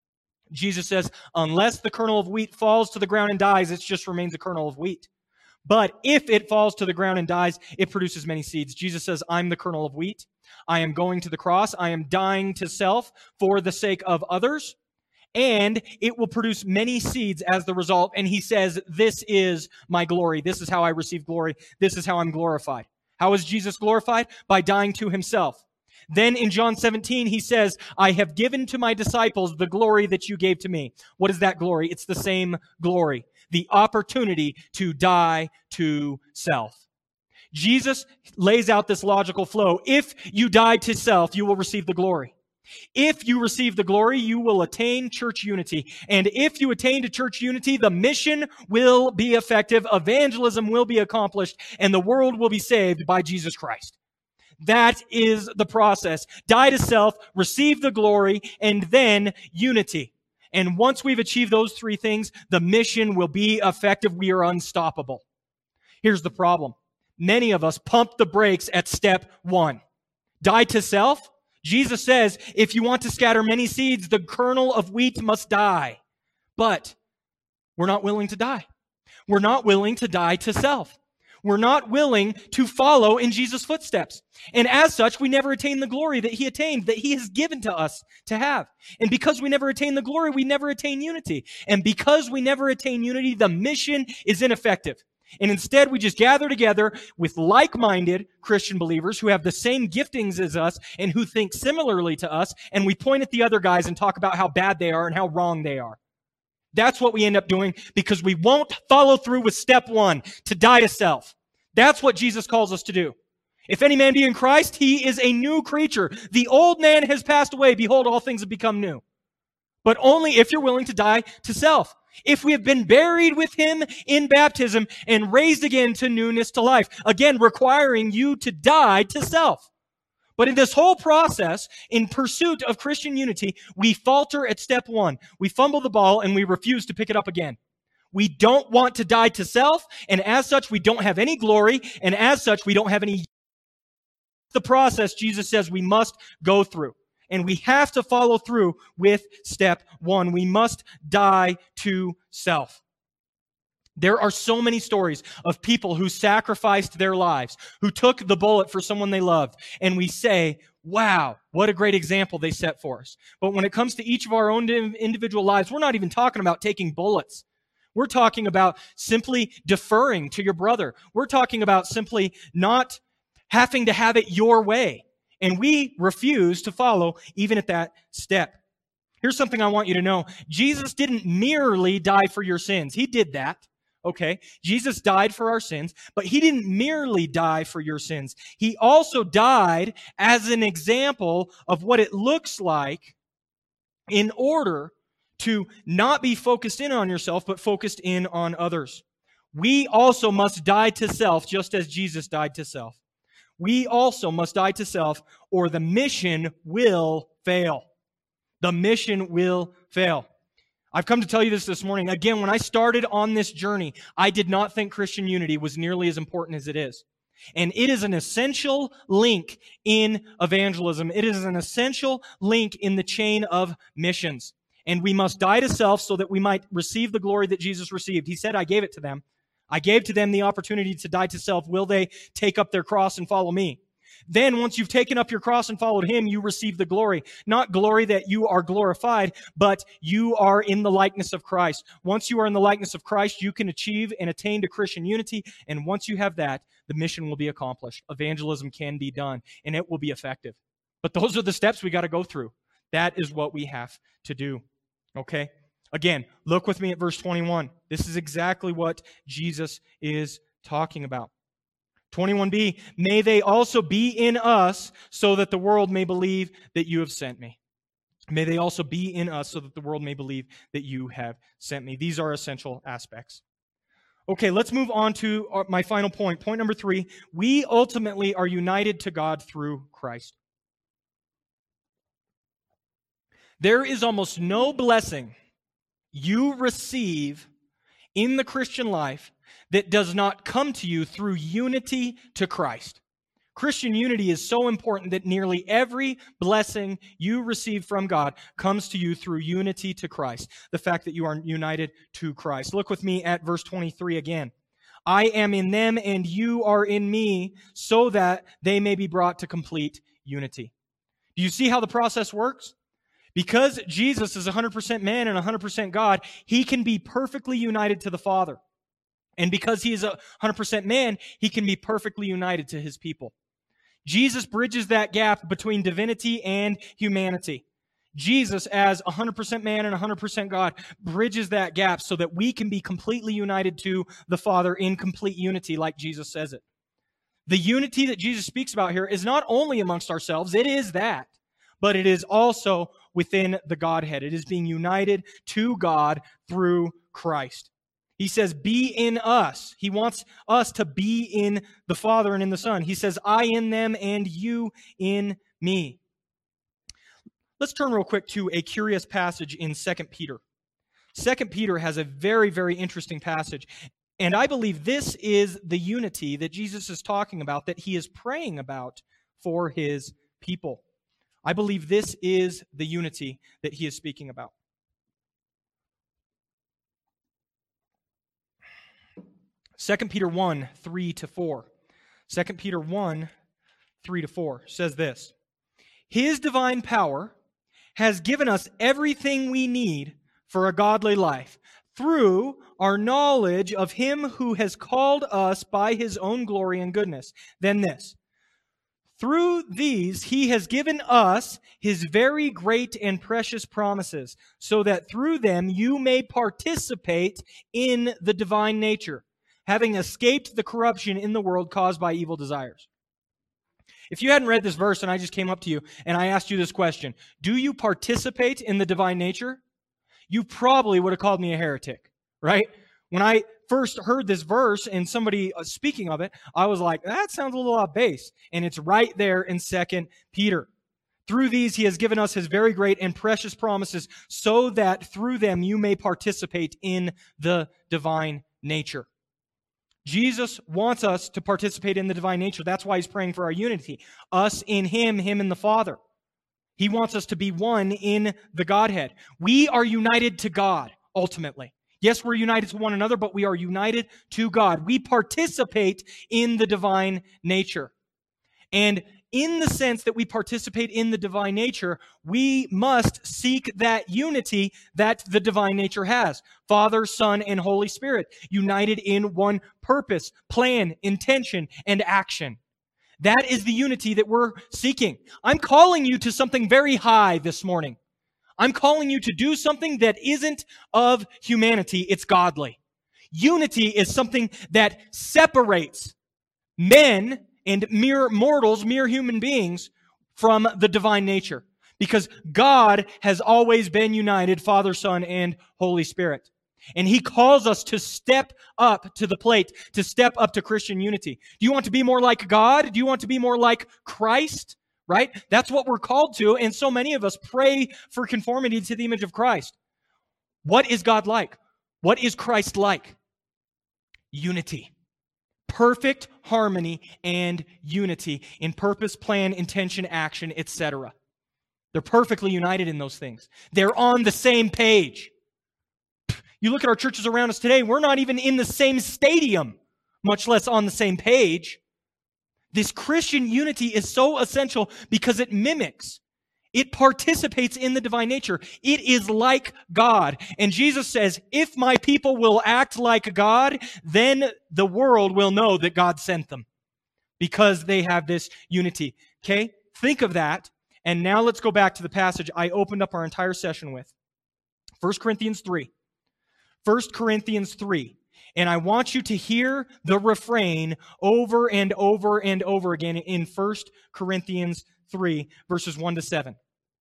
[SPEAKER 1] Jesus says, unless the kernel of wheat falls to the ground and dies, it just remains a kernel of wheat. But if it falls to the ground and dies, it produces many seeds. Jesus says, I'm the kernel of wheat. I am going to the cross. I am dying to self for the sake of others. And it will produce many seeds as the result. And he says, this is my glory. This is how I receive glory. This is how I'm glorified. How is Jesus glorified? By dying to himself. Then in John 17, he says, I have given to my disciples the glory that you gave to me. What is that glory? It's the same glory. The opportunity to die to self. Jesus lays out this logical flow. If you die to self, you will receive the glory. If you receive the glory, you will attain church unity. And if you attain to church unity, the mission will be effective, evangelism will be accomplished, and the world will be saved by Jesus Christ. That is the process. Die to self, receive the glory, and then unity. And once we've achieved those three things, the mission will be effective. We are unstoppable. Here's the problem. Many of us pump the brakes at step one. Die to self. Jesus says, if you want to scatter many seeds, the kernel of wheat must die. But we're not willing to die. We're not willing to die to self. We're not willing to follow in Jesus' footsteps. And as such, we never attain the glory that he attained, that he has given to us to have. And because we never attain the glory, we never attain unity. And because we never attain unity, the mission is ineffective. And instead, we just gather together with like-minded Christian believers who have the same giftings as us and who think similarly to us, and we point at the other guys and talk about how bad they are and how wrong they are. That's what we end up doing because we won't follow through with step one, to die to self. That's what Jesus calls us to do. If any man be in Christ, he is a new creature. The old man has passed away. Behold, all things have become new. But only if you're willing to die to self. If we have been buried with him in baptism and raised again to newness to life. Again, requiring you to die to self. But in this whole process, in pursuit of Christian unity, we falter at step one. We fumble the ball and we refuse to pick it up again. We don't want to die to self, and as such, we don't have any glory, and as such, we don't have any. The process, Jesus says, we must go through. And we have to follow through with step one. We must die to self. There are so many stories of people who sacrificed their lives, who took the bullet for someone they loved. And we say, wow, what a great example they set for us. But when it comes to each of our own individual lives, we're not even talking about taking bullets. We're talking about simply deferring to your brother. We're talking about simply not having to have it your way. And we refuse to follow even at that step. Here's something I want you to know. Jesus didn't merely die for your sins. He did that. Okay, Jesus died for our sins, but he didn't merely die for your sins. He also died as an example of what it looks like in order to not be focused in on yourself, but focused in on others. We also must die to self, just as Jesus died to self. We also must die to self, or the mission will fail. The mission will fail. I've come to tell you this morning. Again, when I started on this journey, I did not think Christian unity was nearly as important as it is. And it is an essential link in evangelism. It is an essential link in the chain of missions. And we must die to self so that we might receive the glory that Jesus received. He said, I gave it to them. I gave to them the opportunity to die to self. Will they take up their cross and follow me? Then once you've taken up your cross and followed him, you receive the glory. Not glory that you are glorified, but you are in the likeness of Christ. Once you are in the likeness of Christ, you can achieve and attain to Christian unity. And once you have that, the mission will be accomplished. Evangelism can be done, and it will be effective. But those are the steps we got to go through. That is what we have to do. Okay? Again, look with me at verse 21. This is exactly what Jesus is talking about. 21b, may they also be in us so that the world may believe that you have sent me. May they also be in us so that the world may believe that you have sent me. These are essential aspects. Okay, let's move on to my final point. Point number 3, we ultimately are united to God through Christ. There is almost no blessing you receive in the Christian life that does not come to you through unity to Christ. Christian unity is so important that nearly every blessing you receive from God comes to you through unity to Christ. The fact that you are united to Christ. Look with me at verse 23 again. I am in them and you are in me, so that they may be brought to complete unity. Do you see how the process works? Because Jesus is 100% man and 100% God, he can be perfectly united to the Father. And because he is 100% man, he can be perfectly united to his people. Jesus bridges that gap between divinity and humanity. Jesus, as 100% man and 100% God, bridges that gap so that we can be completely united to the Father in complete unity, like Jesus says it. The unity that Jesus speaks about here is not only amongst ourselves, it is that, but it is also within the Godhead. It is being united to God through Christ. He says, be in us. He wants us to be in the Father and in the Son. He says, I in them and you in me. Let's turn real quick to a curious passage in 2 Peter. 2 Peter has a very, very interesting passage. And I believe this is the unity that Jesus is talking about, that he is praying about for his people. I believe this is the unity that he is speaking about. 2 Peter 1, 3-4. 2 Peter 1, 3-4 says this. His divine power has given us everything we need for a godly life through our knowledge of him who has called us by his own glory and goodness. Then this. Through these, he has given us his very great and precious promises, so that through them you may participate in the divine nature, having escaped the corruption in the world caused by evil desires. If you hadn't read this verse and I just came up to you and I asked you this question, do you participate in the divine nature? You probably would have called me a heretic, right? When I first heard this verse and somebody speaking of it, I was like, that sounds a little off base. And it's right there in 2 Peter. Through these, he has given us his very great and precious promises, so that through them you may participate in the divine nature. Jesus wants us to participate in the divine nature. That's why he's praying for our unity. Us in him, him in the Father. He wants us to be one in the Godhead. We are united to God, ultimately. Yes, we're united to one another, but we are united to God. We participate in the divine nature. And in the sense that we participate in the divine nature, we must seek that unity that the divine nature has. Father, Son, and Holy Spirit, united in one purpose, plan, intention, and action. That is the unity that we're seeking. I'm calling you to something very high this morning. I'm calling you to do something that isn't of humanity, it's godly. Unity is something that separates men and mere mortals, mere human beings, from the divine nature. Because God has always been united, Father, Son, and Holy Spirit. And He calls us to step up to the plate, to step up to Christian unity. Do you want to be more like God? Do you want to be more like Christ? Right? That's what we're called to, and so many of us pray for conformity to the image of Christ. What is God like? What is Christ like? Unity. Perfect harmony and unity in purpose, plan, intention, action, etc. They're perfectly united in those things. They're on the same page. You look at our churches around us today, we're not even in the same stadium, much less on the same page. This Christian unity is so essential because it mimics, it participates in the divine nature. It is like God. And Jesus says, if my people will act like God, then the world will know that God sent them because they have this unity. Okay? Think of that. And now let's go back to the passage I opened up our entire session with. 1 Corinthians 3. 1 Corinthians 3. And I want you to hear the refrain over and over and over again in 1 Corinthians 3, verses 1 to 7.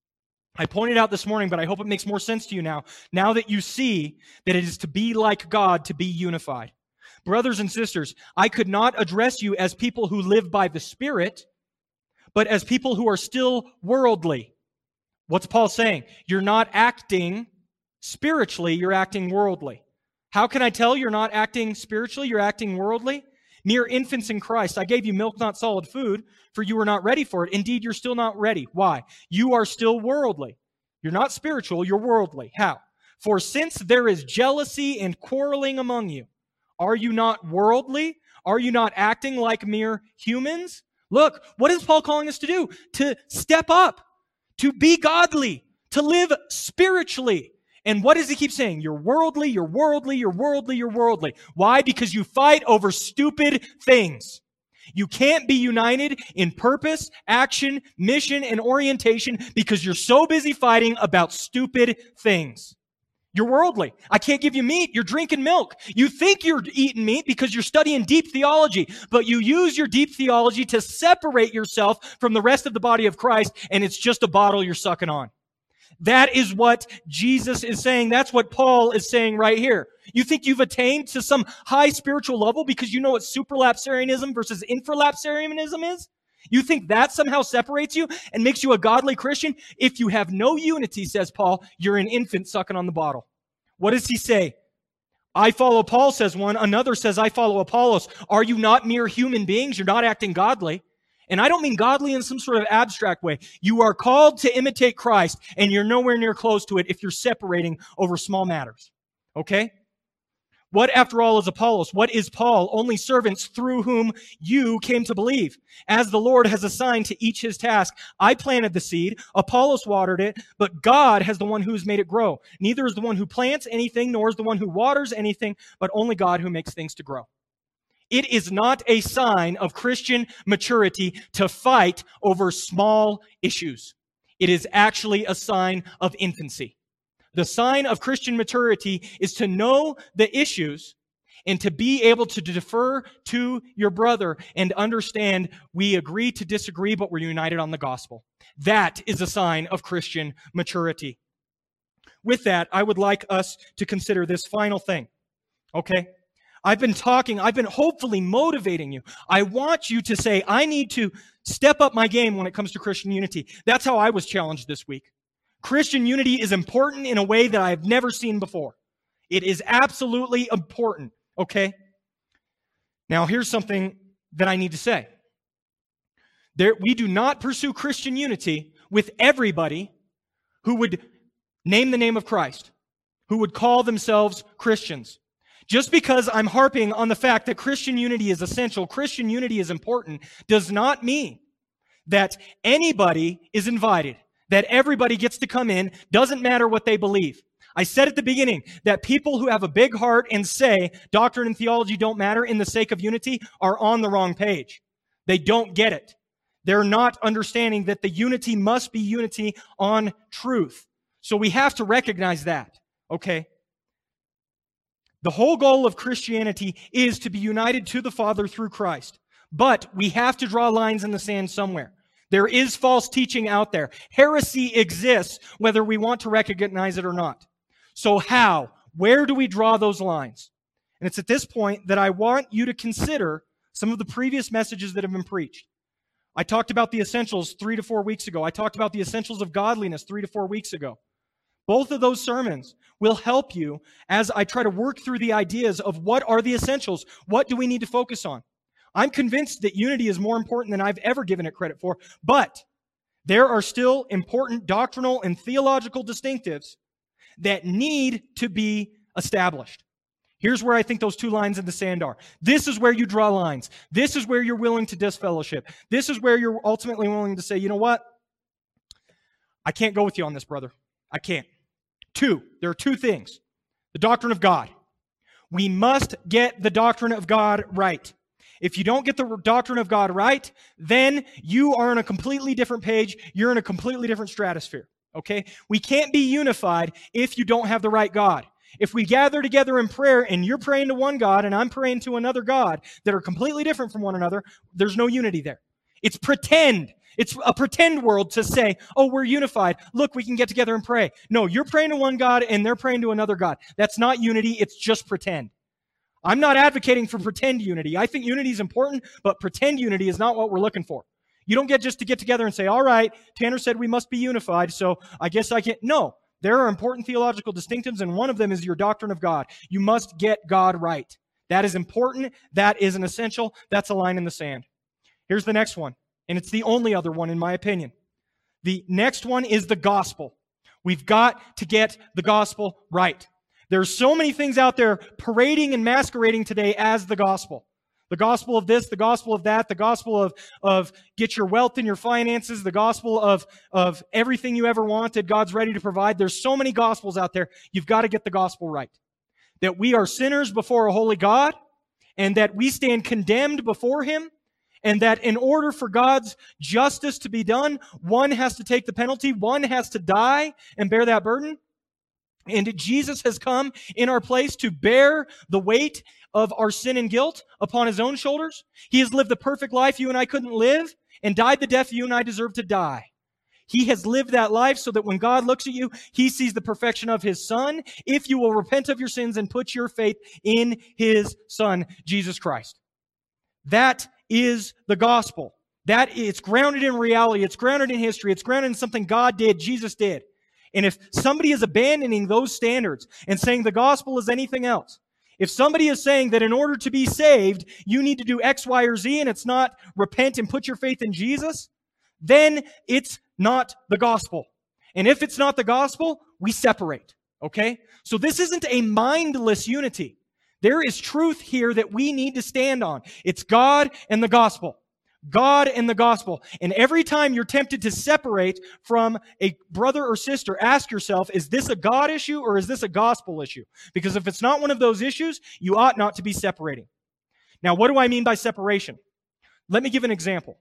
[SPEAKER 1] I pointed out this morning, but I hope it makes more sense to you now that you see that it is to be like God, to be unified. Brothers and sisters, I could not address you as people who live by the Spirit, but as people who are still worldly. What's Paul saying? You're not acting spiritually, you're acting worldly. How can I tell you're not acting spiritually, you're acting worldly? Mere infants in Christ. I gave you milk, not solid food, for you were not ready for it. Indeed, you're still not ready. Why? You are still worldly. You're not spiritual, you're worldly. How? For since there is jealousy and quarreling among you, are you not worldly? Are you not acting like mere humans? Look, what is Paul calling us to do? To step up, to be godly, to live spiritually. And what does he keep saying? You're worldly, you're worldly, you're worldly, you're worldly. Why? Because you fight over stupid things. You can't be united in purpose, action, mission, and orientation because you're so busy fighting about stupid things. You're worldly. I can't give you meat. You're drinking milk. You think you're eating meat because you're studying deep theology, but you use your deep theology to separate yourself from the rest of the body of Christ, and it's just a bottle you're sucking on. That is what Jesus is saying. That's what Paul is saying right here. You think you've attained to some high spiritual level because you know what supralapsarianism versus infralapsarianism is? You think that somehow separates you and makes you a godly Christian? If you have no unity, says Paul, you're an infant sucking on the bottle. What does he say? I follow Paul, says one. Another says, I follow Apollos. Are you not mere human beings? You're not acting godly. And I don't mean godly in some sort of abstract way. You are called to imitate Christ, and you're nowhere near close to it if you're separating over small matters. Okay? What, after all, is Apollos? What is Paul? Only servants through whom you came to believe. As the Lord has assigned to each his task. I planted the seed, Apollos watered it, but God has the one who has made it grow. Neither is the one who plants anything, nor is the one who waters anything, but only God who makes things to grow. It is not a sign of Christian maturity to fight over small issues. It is actually a sign of infancy. The sign of Christian maturity is to know the issues and to be able to defer to your brother and understand we agree to disagree, but we're united on the gospel. That is a sign of Christian maturity. With that, I would like us to consider this final thing. Okay? I've been hopefully motivating you. I want you to say, I need to step up my game when it comes to Christian unity. That's how I was challenged this week. Christian unity is important in a way that I've never seen before. It is absolutely important, okay? Now, here's something that I need to say. We do not pursue Christian unity with everybody who would name the name of Christ, who would call themselves Christians. Just because I'm harping on the fact that Christian unity is essential, Christian unity is important, does not mean that anybody is invited, that everybody gets to come in, doesn't matter what they believe. I said at the beginning that people who have a big heart and say doctrine and theology don't matter in the sake of unity are on the wrong page. They don't get it. They're not understanding that the unity must be unity on truth. So we have to recognize that, okay? The whole goal of Christianity is to be united to the Father through Christ. But we have to draw lines in the sand somewhere. There is false teaching out there. Heresy exists whether we want to recognize it or not. So how? Where do we draw those lines? And it's at this point that I want you to consider some of the previous messages that have been preached. I talked about the essentials 3 to 4 weeks ago. I talked about the essentials of godliness 3 to 4 weeks ago. Both of those sermons will help you as I try to work through the ideas of what are the essentials. What do we need to focus on? I'm convinced that unity is more important than I've ever given it credit for, but there are still important doctrinal and theological distinctives that need to be established. Here's where I think those two lines in the sand are. This is where you draw lines. This is where you're willing to disfellowship. This is where you're ultimately willing to say, you know what? I can't go with you on this, brother. I can't. There are two things. The doctrine of God. We must get the doctrine of God right. If you don't get the doctrine of God right, then you are on a completely different page. You're in a completely different stratosphere. Okay? We can't be unified if you don't have the right God. If we gather together in prayer and you're praying to one God and I'm praying to another God that are completely different from one another, there's no unity there. It's pretend. It's a pretend world to say, oh, we're unified. Look, we can get together and pray. No, you're praying to one God and they're praying to another God. That's not unity. It's just pretend. I'm not advocating for pretend unity. I think unity is important, but pretend unity is not what we're looking for. You don't get just to get together and say, all right, Tanner said we must be unified, so I guess I can't. No, there are important theological distinctives, and one of them is your doctrine of God. You must get God right. That is important. That is an essential. That's a line in the sand. Here's the next one, and it's the only other one in my opinion. The next one is the gospel. We've got to get the gospel right. There's so many things out there parading and masquerading today as the gospel. The gospel of this, the gospel of that, the gospel of get your wealth and your finances, the gospel of everything you ever wanted, God's ready to provide. There's so many gospels out there. You've got to get the gospel right. That we are sinners before a holy God, and that we stand condemned before Him, and that in order for God's justice to be done, one has to take the penalty, one has to die and bear that burden. And Jesus has come in our place to bear the weight of our sin and guilt upon His own shoulders. He has lived the perfect life you and I couldn't live and died the death you and I deserve to die. He has lived that life so that when God looks at you, He sees the perfection of His Son, if you will repent of your sins and put your faith in His Son, Jesus Christ. That is the gospel. It's grounded in reality. It's grounded in history. It's grounded in something God did, Jesus did. And if somebody is abandoning those standards and saying the gospel is anything else, if somebody is saying that in order to be saved, you need to do X, Y, or Z, and it's not repent and put your faith in Jesus, then it's not the gospel. And if it's not the gospel, we separate. Okay? So this isn't a mindless unity. There is truth here that we need to stand on. It's God and the gospel. God and the gospel. And every time you're tempted to separate from a brother or sister, ask yourself, is this a God issue or is this a gospel issue? Because if it's not one of those issues, you ought not to be separating. Now, what do I mean by separation? Let me give an example.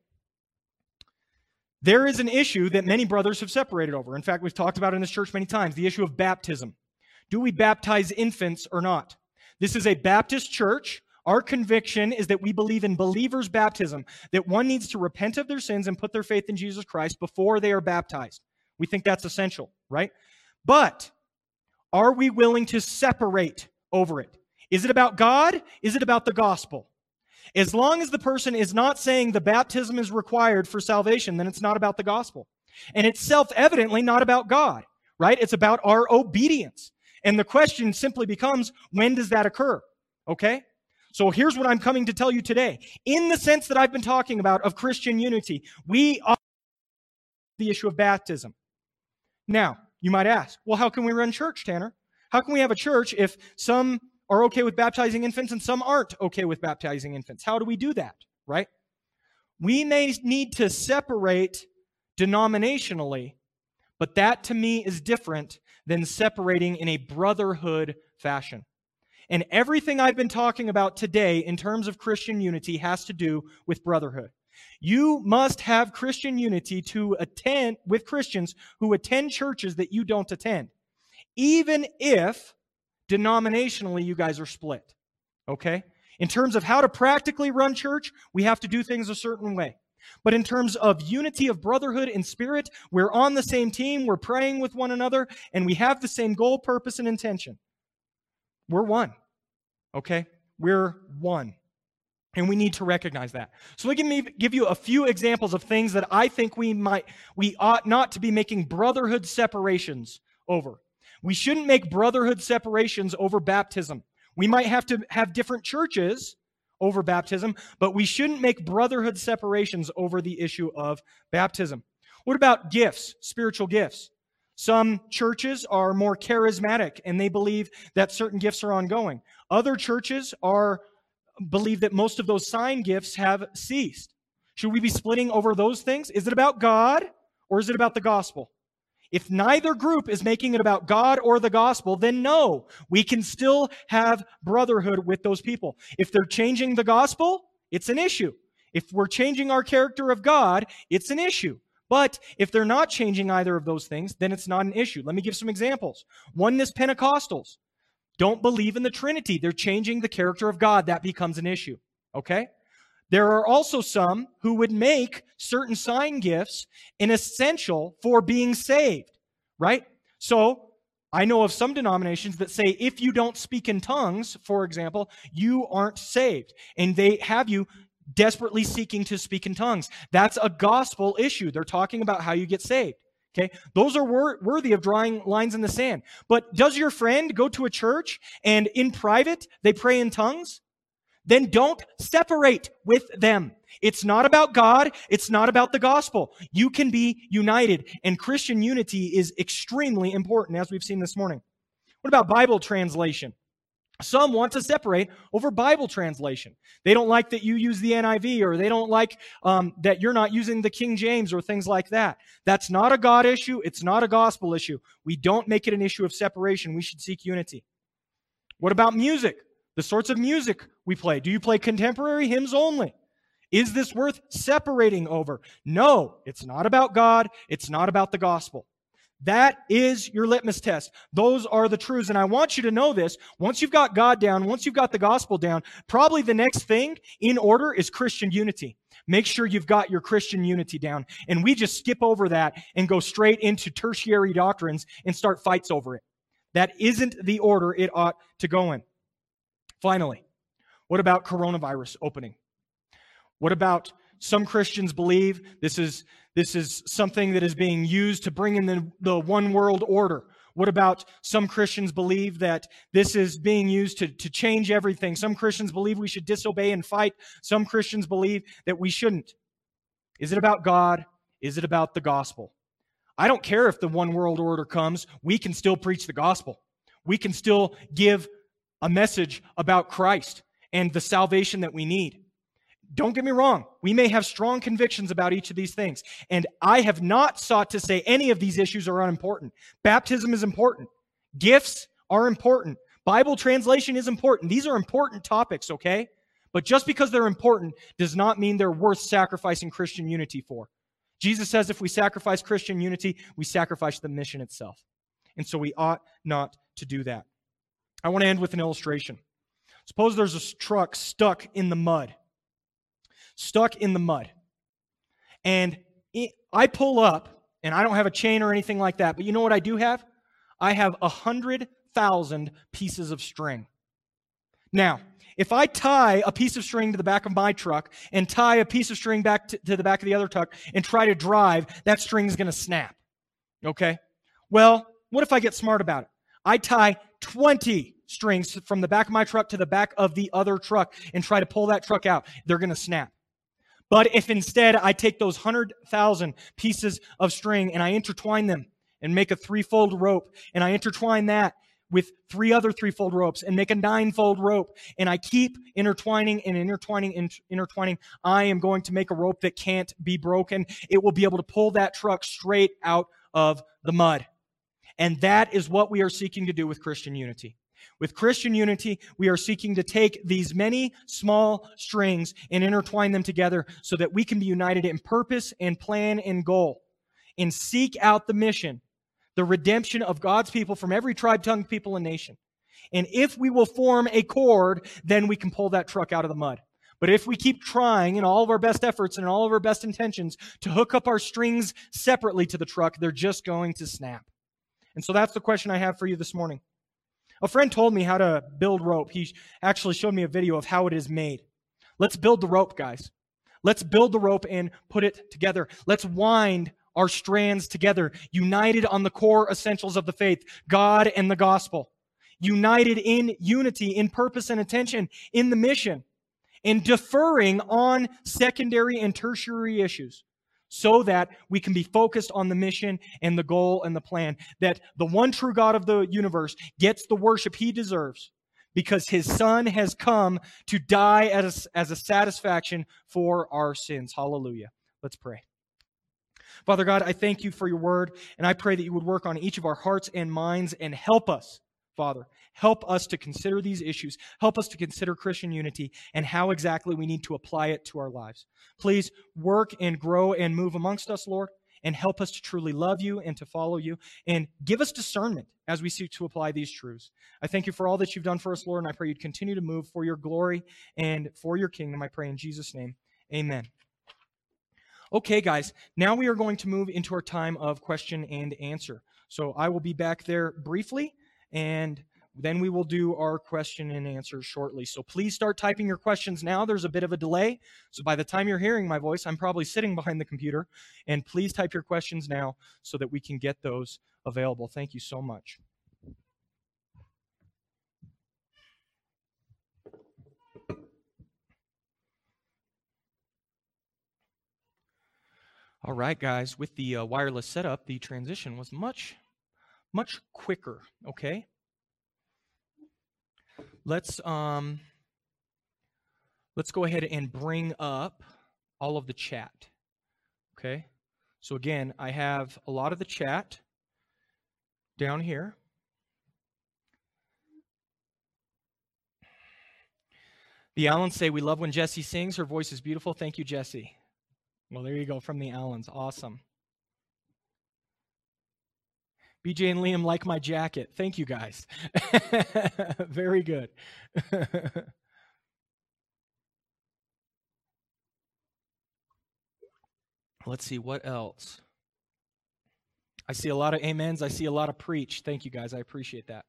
[SPEAKER 1] There is an issue that many brothers have separated over. In fact, we've talked about it in this church many times, the issue of baptism. Do we baptize infants or not? This is a Baptist church. Our conviction is that we believe in believers' baptism, that one needs to repent of their sins and put their faith in Jesus Christ before they are baptized. We think that's essential, right? But are we willing to separate over it? Is it about God? Is it about the gospel? As long as the person is not saying the baptism is required for salvation, then it's not about the gospel. And it's self-evidently not about God, right? It's about our obedience. And the question simply becomes, when does that occur? Okay? So here's what I'm coming to tell you today. In the sense that I've been talking about of Christian unity, we are the issue of baptism. Now, you might ask, well, how can we run church, Tanner? How can we have a church if some are okay with baptizing infants and some aren't okay with baptizing infants? How do we do that, right? We may need to separate denominationally, but that to me is different than separating in a brotherhood fashion. And everything I've been talking about today in terms of Christian unity has to do with brotherhood. You must have Christian unity to attend with Christians who attend churches that you don't attend, even if denominationally you guys are split. Okay? In terms of how to practically run church, we have to do things a certain way. But in terms of unity of brotherhood in spirit, we're on the same team, we're praying with one another, and we have the same goal, purpose, and intention. We're one. Okay? We're one. And we need to recognize that. So let me give you a few examples of things that I think we ought not to be making brotherhood separations over. We shouldn't make brotherhood separations over baptism. We might have to have different churches over baptism, but we shouldn't make brotherhood separations over the issue of baptism. What about gifts, spiritual gifts? Some churches are more charismatic and they believe that certain gifts are ongoing. Other churches believe that most of those sign gifts have ceased. Should we be splitting over those things? Is it about God or is it about the gospel? If neither group is making it about God or the gospel, then no, we can still have brotherhood with those people. If they're changing the gospel, it's an issue. If we're changing our character of God, it's an issue. But if they're not changing either of those things, then it's not an issue. Let me give some examples. Oneness Pentecostals don't believe in the Trinity. They're changing the character of God. That becomes an issue. Okay? There are also some who would make certain sign gifts an essential for being saved, right? So I know of some denominations that say if you don't speak in tongues, for example, you aren't saved. And they have you desperately seeking to speak in tongues. That's a gospel issue. They're talking about how you get saved. Okay, those are worthy of drawing lines in the sand. But does your friend go to a church and in private they pray in tongues? Then don't separate with them. It's not about God. It's not about the gospel. You can be united, and Christian unity is extremely important, as we've seen this morning. What about Bible translation? Some want to separate over Bible translation. They don't like that you use the NIV, or they don't like that you're not using the King James or things like that. That's not a God issue. It's not a gospel issue. We don't make it an issue of separation. We should seek unity. What about music? The sorts of music we play. Do you play contemporary hymns only? Is this worth separating over? No, it's not about God. It's not about the gospel. That is your litmus test. Those are the truths. And I want you to know this. Once you've got God down, once you've got the gospel down, probably the next thing in order is Christian unity. Make sure you've got your Christian unity down. And we just skip over that and go straight into tertiary doctrines and start fights over it. That isn't the order it ought to go in. Finally, what about coronavirus opening? What about some Christians believe this is something that is being used to bring in the one world order? What about some Christians believe that this is being used to change everything? Some Christians believe we should disobey and fight. Some Christians believe that we shouldn't. Is it about God? Is it about the gospel? I don't care if the one world order comes. We can still preach the gospel. We can still give a message about Christ and the salvation that we need. Don't get me wrong. We may have strong convictions about each of these things. And I have not sought to say any of these issues are unimportant. Baptism is important. Gifts are important. Bible translation is important. These are important topics, okay? But just because they're important does not mean they're worth sacrificing Christian unity for. Jesus says if we sacrifice Christian unity, we sacrifice the mission itself. And so we ought not to do that. I want to end with an illustration. Suppose there's a truck stuck in the mud. Stuck in the mud. And I pull up, and I don't have a chain or anything like that, but you know what I do have? I have 100,000 pieces of string. Now, if I tie a piece of string to the back of my truck and tie a piece of string back to the back of the other truck and try to drive, that string is going to snap. Okay? Well, what if I get smart about it? I tie 20 strings from the back of my truck to the back of the other truck and try to pull that truck out. They're going to snap. But if instead I take those 100,000 pieces of string and I intertwine them and make a threefold rope and I intertwine that with 3 other 3-fold ropes and make a 9-fold rope, and I keep intertwining and intertwining, I am going to make a rope that can't be broken. It will be able to pull that truck straight out of the mud. And that is what we are seeking to do with Christian unity. With Christian unity, we are seeking to take these many small strings and intertwine them together so that we can be united in purpose and plan and goal, and seek out the mission, the redemption of God's people from every tribe, tongue, people, and nation. And if we will form a cord, then we can pull that truck out of the mud. But if we keep trying in all of our best efforts and all of our best intentions to hook up our strings separately to the truck, they're just going to snap. And so that's the question I have for you this morning. A friend told me how to build rope. He actually showed me a video of how it is made. Let's build the rope, guys. Let's build the rope and put it together. Let's wind our strands together, united on the core essentials of the faith, God and the gospel, united in unity, in purpose and attention, in the mission, and deferring on secondary and tertiary issues, so that we can be focused on the mission and the goal and the plan, that the one true God of the universe gets the worship he deserves because his Son has come to die as a satisfaction for our sins. Hallelujah. Let's pray. Father God, I thank you for your word, and I pray that you would work on each of our hearts and minds and help us, Father. Help us to consider these issues. Help us to consider Christian unity and how exactly we need to apply it to our lives. Please work and grow and move amongst us, Lord, and help us to truly love you and to follow you, and give us discernment as we seek to apply these truths. I thank you for all that you've done for us, Lord, and I pray you'd continue to move for your glory and for your kingdom. I pray in Jesus' name. Amen. Okay, guys, now we are going to move into our time of question and answer. So I will be back there briefly, and then we will do our question and answer shortly. So please start typing your questions now. There's a bit of a delay. So by the time you're hearing my voice, I'm probably sitting behind the computer. And please type your questions now so that we can get those available. Thank you so much. All right, guys, with the wireless setup, the transition was much quicker, okay? Let's go ahead and bring up all of the chat, okay? So again, I have a lot of the chat down here. The Allens say, we love when Jessie sings. Her voice is beautiful. Thank you, Jessie. Well, there you go from the Allens. Awesome. BJ and Liam like my jacket. Thank you, guys. Very good. Let's see, what else? I see a lot of amens. I see a lot of preach. Thank you, guys. I appreciate that.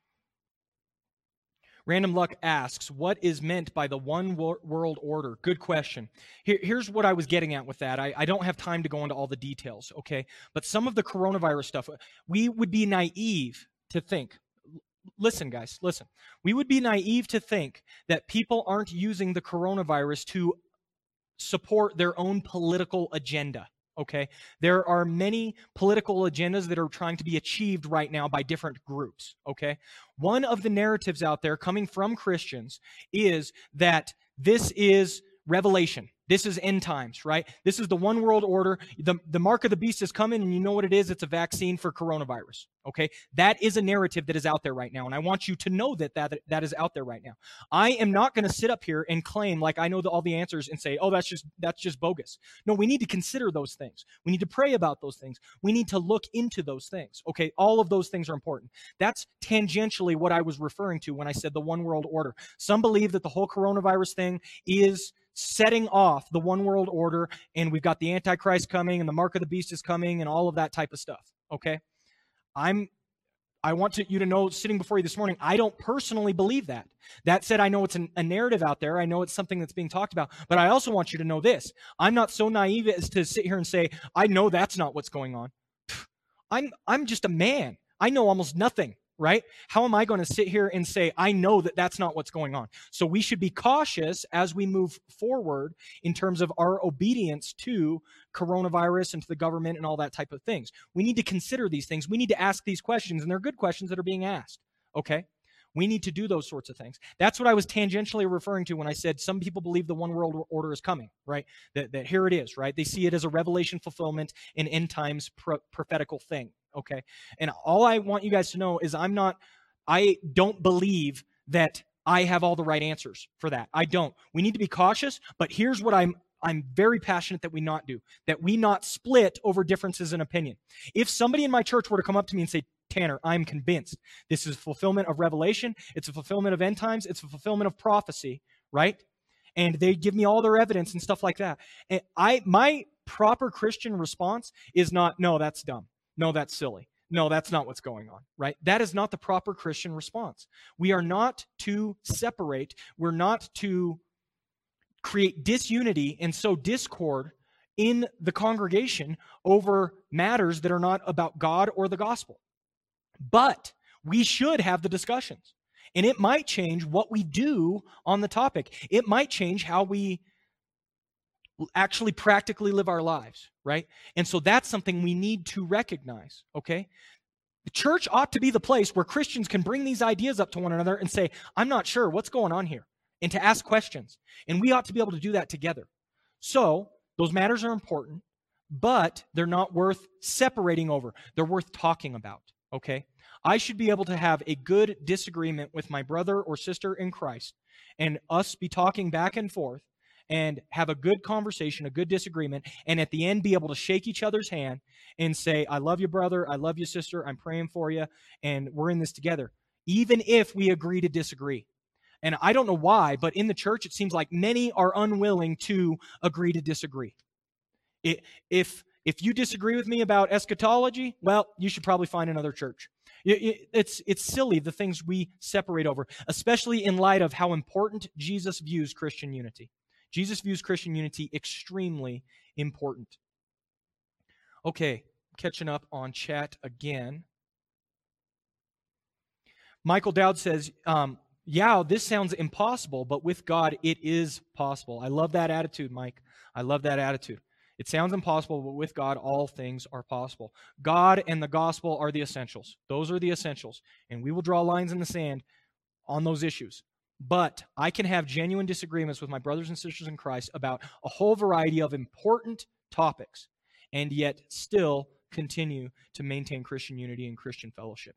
[SPEAKER 1] Random Luck asks, what is meant by the one world order? Good question. Here's what I was getting at with that. I don't have time to go into all the details, okay? But some of the coronavirus stuff, we would be naive to think. Listen, guys, listen. We would be naive to think that people aren't using the coronavirus to support their own political agenda. Okay, there are many political agendas that are trying to be achieved right now by different groups, okay? One of the narratives out there coming from Christians is that this is Revelation. This is end times, right? This is the one world order. The mark of the beast is coming, and you know what it is? It's a vaccine for coronavirus, okay? That is a narrative that is out there right now, and I want you to know that is out there right now. I am not going to sit up here and claim like I know all the answers and say, oh, that's just bogus. No, we need to consider those things. We need to pray about those things. We need to look into those things, okay? All of those things are important. That's tangentially what I was referring to when I said the one world order. Some believe that the whole coronavirus thing is setting off the one world order, and we've got the Antichrist coming, and the mark of the beast is coming, and all of that type of stuff, okay? I want you to know, sitting before you this morning, I don't personally believe that. That said, I know it's a narrative out there. I know it's something that's being talked about, but I also want you to know this. I'm not so naive as to sit here and say, I know that's not what's going on. I'm just a man. I know almost nothing. Right? How am I going to sit here and say, I know that that's not what's going on? So we should be cautious as we move forward in terms of our obedience to coronavirus and to the government and all that type of things. We need to consider these things. We need to ask these questions, and they're good questions that are being asked. okay? We need to do those sorts of things. That's what I was tangentially referring to when I said some people believe the one world order is coming, right? That here it is, right? They see it as a revelation fulfillment, an end times prophetical thing, okay? And all I want you guys to know is I don't believe that I have all the right answers for that. I don't. We need to be cautious, but here's what I'm very passionate that we not do, that we not split over differences in opinion. If somebody in my church were to come up to me and say, Tanner, I'm convinced this is fulfillment of revelation, it's a fulfillment of end times, it's a fulfillment of prophecy, right? And they give me all their evidence and stuff like that. And my proper Christian response is not, no, that's dumb. No, that's silly. No, that's not what's going on, right? That is not the proper Christian response. We are not to separate. We're not to create disunity and sow discord in the congregation over matters that are not about God or the gospel. But we should have the discussions. And it might change what we do on the topic. It might change how we actually practically live our lives, right? And so that's something we need to recognize, okay? The church ought to be the place where Christians can bring these ideas up to one another and say, I'm not sure what's going on here, and to ask questions. And we ought to be able to do that together. So those matters are important, but they're not worth separating over. They're worth talking about, okay? I should be able to have a good disagreement with my brother or sister in Christ and us be talking back and forth and have a good conversation, a good disagreement, and at the end be able to shake each other's hand and say, I love you, brother, I love you, sister, I'm praying for you, and we're in this together, even if we agree to disagree. And I don't know why, but in the church it seems like many are unwilling to agree to disagree. If you disagree with me about eschatology, well, you should probably find another church. It's silly, the things we separate over, especially in light of how important Jesus views Christian unity. Jesus views Christian unity extremely important. Okay, catching up on chat again. Michael Dowd says, yeah, this sounds impossible, but with God, it is possible. I love that attitude, Mike. I love that attitude. It sounds impossible, but with God, all things are possible. God and the gospel are the essentials. Those are the essentials. And we will draw lines in the sand on those issues. But I can have genuine disagreements with my brothers and sisters in Christ about a whole variety of important topics, and yet still continue to maintain Christian unity and Christian fellowship.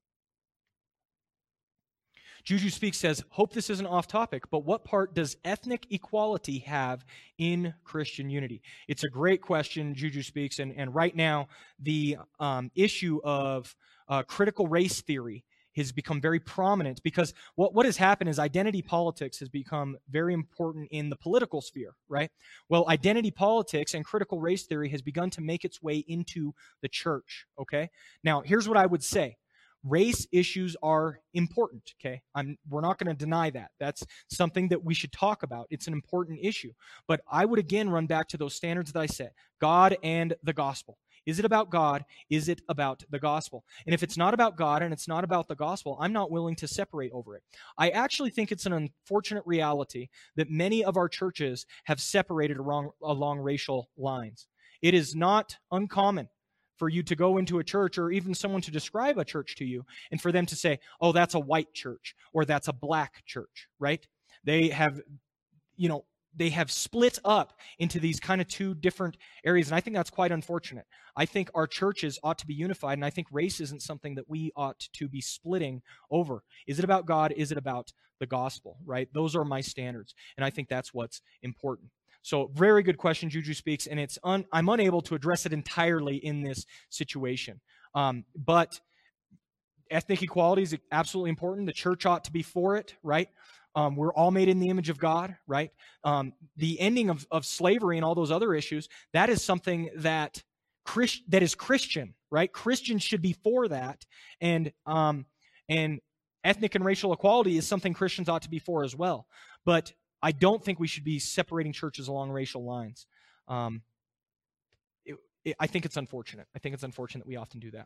[SPEAKER 1] Juju Speaks says, hope this isn't off topic, but what part does ethnic equality have in Christian unity? It's a great question, Juju Speaks, and right now the issue of critical race theory has become very prominent because what has happened is identity politics has become very important in the political sphere, right? Well, identity politics and critical race theory has begun to make its way into the church, okay? Now, here's what I would say. Race issues are important, okay? We're not going to deny that. That's something that we should talk about. It's an important issue. But I would again run back to those standards that I said, God and the gospel. Is it about God? Is it about the gospel? And if it's not about God and it's not about the gospel, I'm not willing to separate over it. I actually think it's an unfortunate reality that many of our churches have separated along racial lines. It is not uncommon for you to go into a church or even someone to describe a church to you and for them to say, oh, that's a white church or that's a black church, right? They have split up into these kind of two different areas, and I think that's quite unfortunate. I think our churches ought to be unified, and I think race isn't something that we ought to be splitting over. Is it about God? Is it about the gospel, right? Those are my standards, and I think that's what's important. So very good question, Juju Speaks, and I'm unable to address it entirely in this situation. But ethnic equality is absolutely important. The church ought to be for it, right? We're all made in the image of God, right? The ending of slavery and all those other issues, that is something that is Christian, right? Christians should be for that. And ethnic and racial equality is something Christians ought to be for as well. But I don't think we should be separating churches along racial lines. I think it's unfortunate. I think it's unfortunate that we often do that.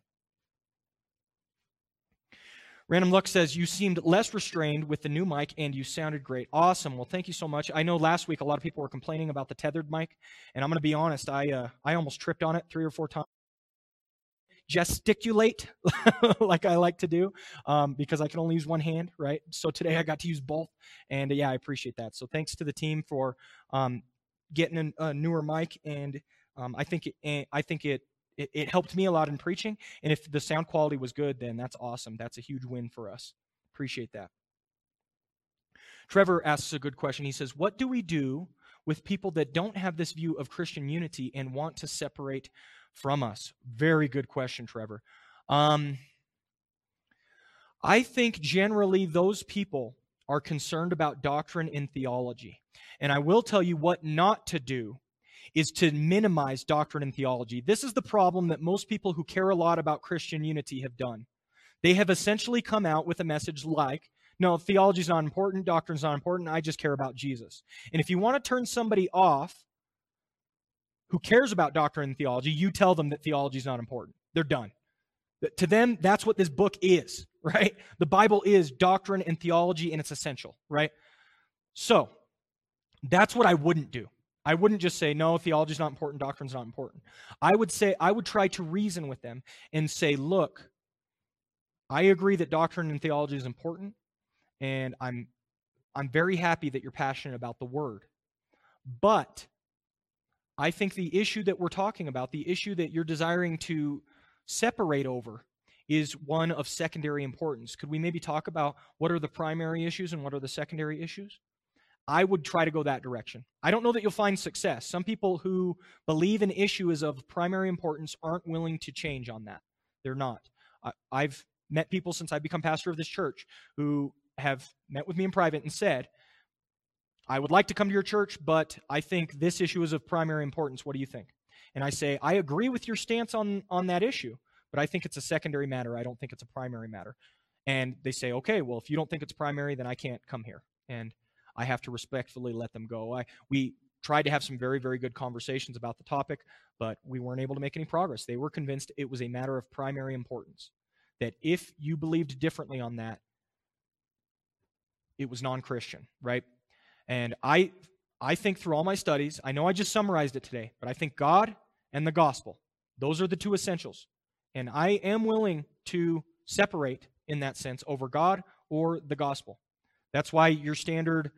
[SPEAKER 1] Random Luck says, you seemed less restrained with the new mic and you sounded great. Awesome. Well, thank you so much. I know last week a lot of people were complaining about the tethered mic, and I'm going to be honest, I almost tripped on it 3 or 4 times. gesticulate like I like to do because I can only use one hand, right? So today I got to use both, and yeah, I appreciate that. So thanks to the team for getting a newer mic, and I think it helped me a lot in preaching. And if the sound quality was good, then that's awesome. That's a huge win for us. Appreciate that. Trevor asks a good question. He says, what do we do with people that don't have this view of Christian unity and want to separate from us? Very good question, Trevor. I think generally those people are concerned about doctrine and theology. And I will tell you what not to do is to minimize doctrine and theology. This is the problem that most people who care a lot about Christian unity have done. They have essentially come out with a message like, no, theology is not important, doctrine is not important, I just care about Jesus. And if you want to turn somebody off who cares about doctrine and theology, you tell them that theology is not important. They're done. To them, that's what this book is, right? The Bible is doctrine and theology, and it's essential, right? So, that's what I wouldn't do. I wouldn't just say, no, theology is not important, doctrine is not important. I would try to reason with them and say, look, I agree that doctrine and theology is important, and I'm very happy that you're passionate about the Word. But I think the issue that we're talking about, the issue that you're desiring to separate over, is one of secondary importance. Could we maybe talk about what are the primary issues and what are the secondary issues? I would try to go that direction. I don't know that you'll find success. Some people who believe an issue is of primary importance aren't willing to change on that. They're not. I've met people since I've become pastor of this church who have met with me in private and said, I would like to come to your church, but I think this issue is of primary importance. What do you think? And I say, I agree with your stance on that issue, but I think it's a secondary matter. I don't think it's a primary matter. And they say, okay, well, if you don't think it's primary, then I can't come here. And I have to respectfully let them go. We tried to have some very, very good conversations about the topic, but we weren't able to make any progress. They were convinced it was a matter of primary importance, that if you believed differently on that, it was non-Christian, right? And I think through all my studies, I know I just summarized it today, but I think God and the gospel, those are the two essentials. And I am willing to separate in that sense over God or the gospel. That's why your standard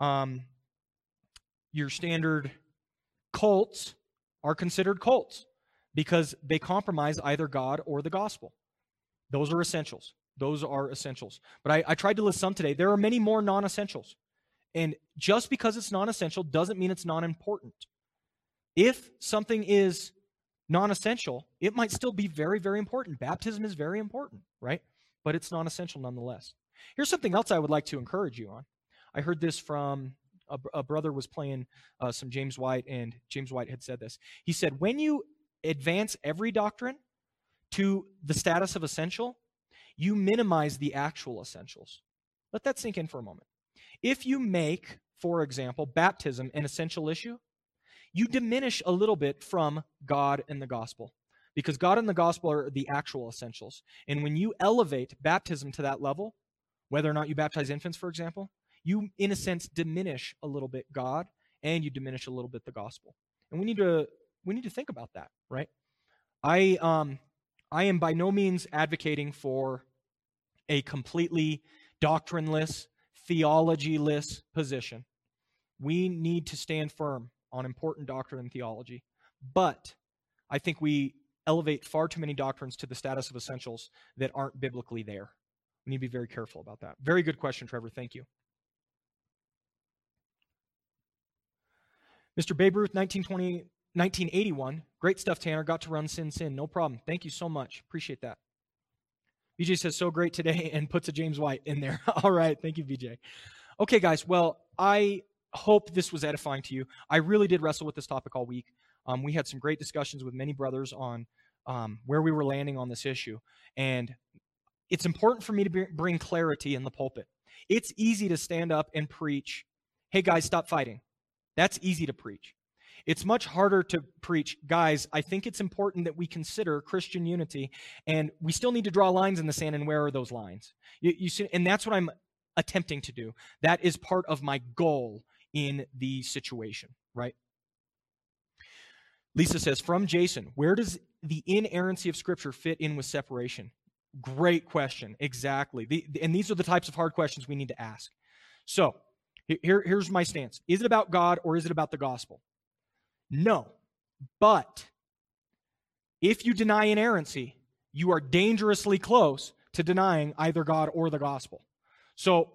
[SPEAKER 1] cults are considered cults, because they compromise either God or the gospel. Those are essentials. Those are essentials. But I tried to list some today. There are many more non-essentials. And just because it's non-essential doesn't mean it's non-important. If something is non-essential, it might still be very, very important. Baptism is very important, right? But it's non-essential nonetheless. Here's something else I would like to encourage you on. I heard this from a brother was playing some James White, and James White had said this. He said, when you advance every doctrine to the status of essential, you minimize the actual essentials. Let that sink in for a moment. If you make, for example, baptism an essential issue, you diminish a little bit from God and the gospel, because God and the gospel are the actual essentials. And when you elevate baptism to that level, whether or not you baptize infants, for example, you, in a sense, diminish a little bit God, and you diminish a little bit the gospel. And we need to think about that, right? I am by no means advocating for a completely doctrineless, theology-less position. We need to stand firm on important doctrine and theology. But I think we elevate far too many doctrines to the status of essentials that aren't biblically there. We need to be very careful about that. Very good question, Trevor. Thank you. Mr. Babe Ruth, 1981. Great stuff, Tanner. Got to run Sin. No problem. Thank you so much. Appreciate that. BJ says, so great today, and puts a James White in there. All right. Thank you, BJ. Okay, guys. Well, I hope this was edifying to you. I really did wrestle with this topic all week. We had some great discussions with many brothers on where we were landing on this issue. And it's important for me to bring clarity in the pulpit. It's easy to stand up and preach, hey, guys, stop fighting. That's easy to preach. It's much harder to preach, guys, I think it's important that we consider Christian unity, and we still need to draw lines in the sand, and where are those lines? You see, and that's what I'm attempting to do. That is part of my goal in the situation, right? Lisa says, from Jason, where does the inerrancy of Scripture fit in with separation? Great question. Exactly. And these are the types of hard questions we need to ask. So, here's my stance. Is it about God or is it about the gospel? No. But if you deny inerrancy, you are dangerously close to denying either God or the gospel. So,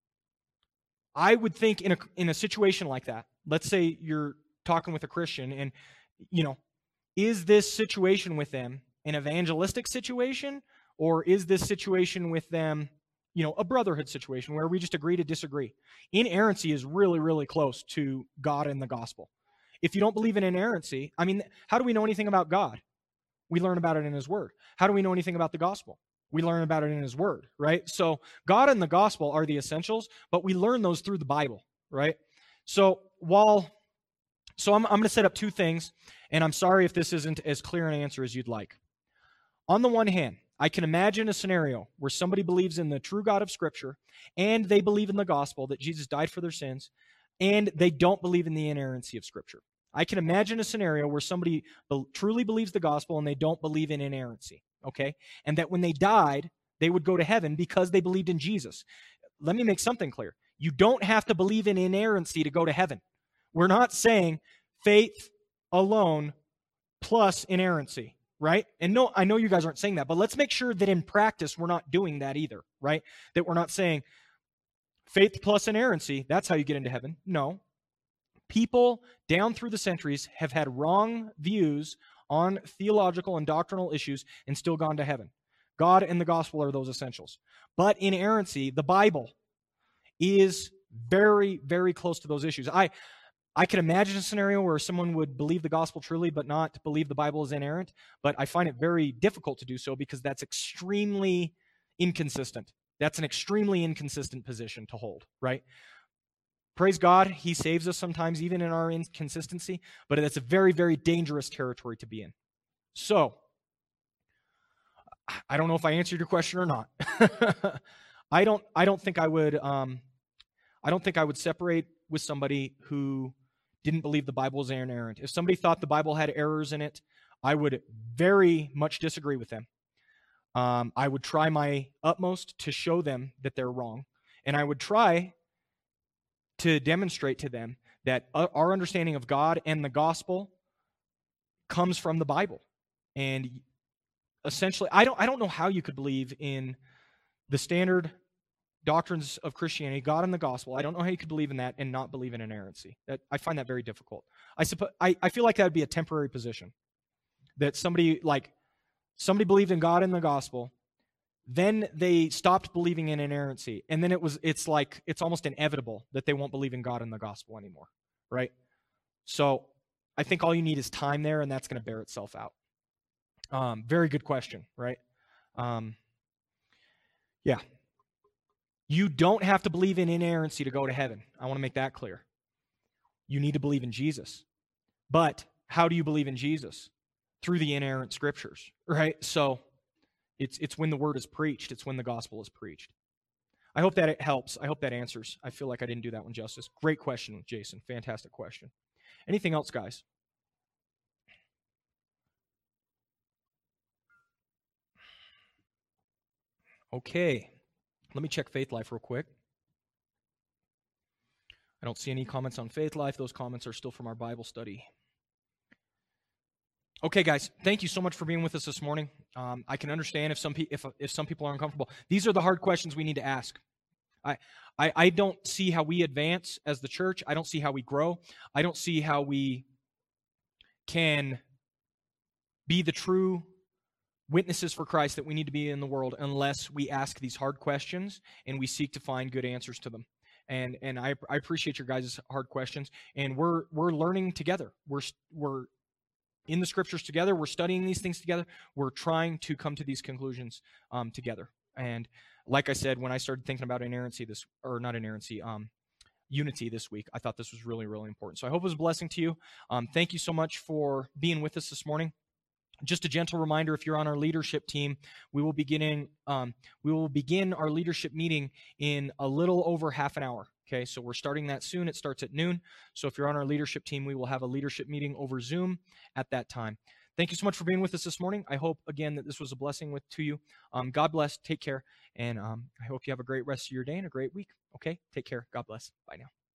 [SPEAKER 1] I would think in a situation like that, let's say you're talking with a Christian and, is this situation with them an evangelistic situation, or is this situation with them, a brotherhood situation where we just agree to disagree? Inerrancy is really, really close to God and the gospel. If you don't believe in inerrancy, how do we know anything about God? We learn about it in His Word. How do we know anything about the gospel? We learn about it in His Word, right? So God and the gospel are the essentials, but we learn those through the Bible, right? So I'm going to set up two things, and I'm sorry if this isn't as clear an answer as you'd like. On the one hand, I can imagine a scenario where somebody believes in the true God of Scripture, and they believe in the gospel, that Jesus died for their sins, and they don't believe in the inerrancy of Scripture. I can imagine a scenario where somebody truly believes the gospel and they don't believe in inerrancy, okay? And that when they died, they would go to heaven because they believed in Jesus. Let me make something clear. You don't have to believe in inerrancy to go to heaven. We're not saying faith alone plus inerrancy, right? And no, I know you guys aren't saying that, but let's make sure that in practice we're not doing that either, right? That we're not saying faith plus inerrancy, that's how you get into heaven. No. People down through the centuries have had wrong views on theological and doctrinal issues and still gone to heaven. God and the gospel are those essentials. But inerrancy, the Bible, is very, very close to those issues. I can imagine a scenario where someone would believe the gospel truly but not believe the Bible is inerrant, but I find it very difficult to do so because that's extremely inconsistent. That's an extremely inconsistent position to hold, right? Praise God, He saves us sometimes even in our inconsistency, but that's a very, very dangerous territory to be in. So, I don't know if I answered your question or not. I don't think I would separate with somebody who didn't believe the Bible was inerrant. If somebody thought the Bible had errors in it, I would very much disagree with them. I would try my utmost to show them that they're wrong, and I would try to demonstrate to them that our understanding of God and the gospel comes from the Bible. And essentially, I don't know how you could believe in the standard doctrines of Christianity, God and the gospel. I don't know how you could believe in that and not believe in inerrancy. I find that very difficult. I feel like that would be a temporary position. That somebody believed in God and the gospel, then they stopped believing in inerrancy, and then it's almost inevitable that they won't believe in God and the gospel anymore, right? So I think all you need is time there, and that's going to bear itself out. Very good question, right? Yeah. You don't have to believe in inerrancy to go to heaven. I want to make that clear. You need to believe in Jesus. But how do you believe in Jesus? Through the inerrant Scriptures, right? So it's when the word is preached. It's when the gospel is preached. I hope that it helps. I hope that answers. I feel like I didn't do that one justice. Great question, Jason. Fantastic question. Anything else, guys? Okay. Let me check Faith Life real quick. I don't see any comments on Faith Life. Those comments are still from our Bible study. Okay, guys, thank you so much for being with us this morning. I can understand if some people are uncomfortable. These are the hard questions we need to ask. I don't see how we advance as the church. I don't see how we grow. I don't see how we can be the true witnesses for Christ that we need to be in the world unless we ask these hard questions and we seek to find good answers to them. And I appreciate your guys' hard questions, and we're learning together. We're in the Scriptures together. We're studying these things together. We're trying to come to these conclusions together. And like I said, when I started thinking about unity this week, I thought this was really, really important. So I hope it was a blessing to you. Thank you so much for being with us this morning. Just a gentle reminder, if you're on our leadership team, we will begin our leadership meeting in a little over half an hour. Okay, so we're starting that soon. It starts at noon. So if you're on our leadership team, we will have a leadership meeting over Zoom at that time. Thank you so much for being with us this morning. I hope, again, that this was a blessing to you. God bless. Take care. And I hope you have a great rest of your day and a great week. Okay? Take care. God bless. Bye now.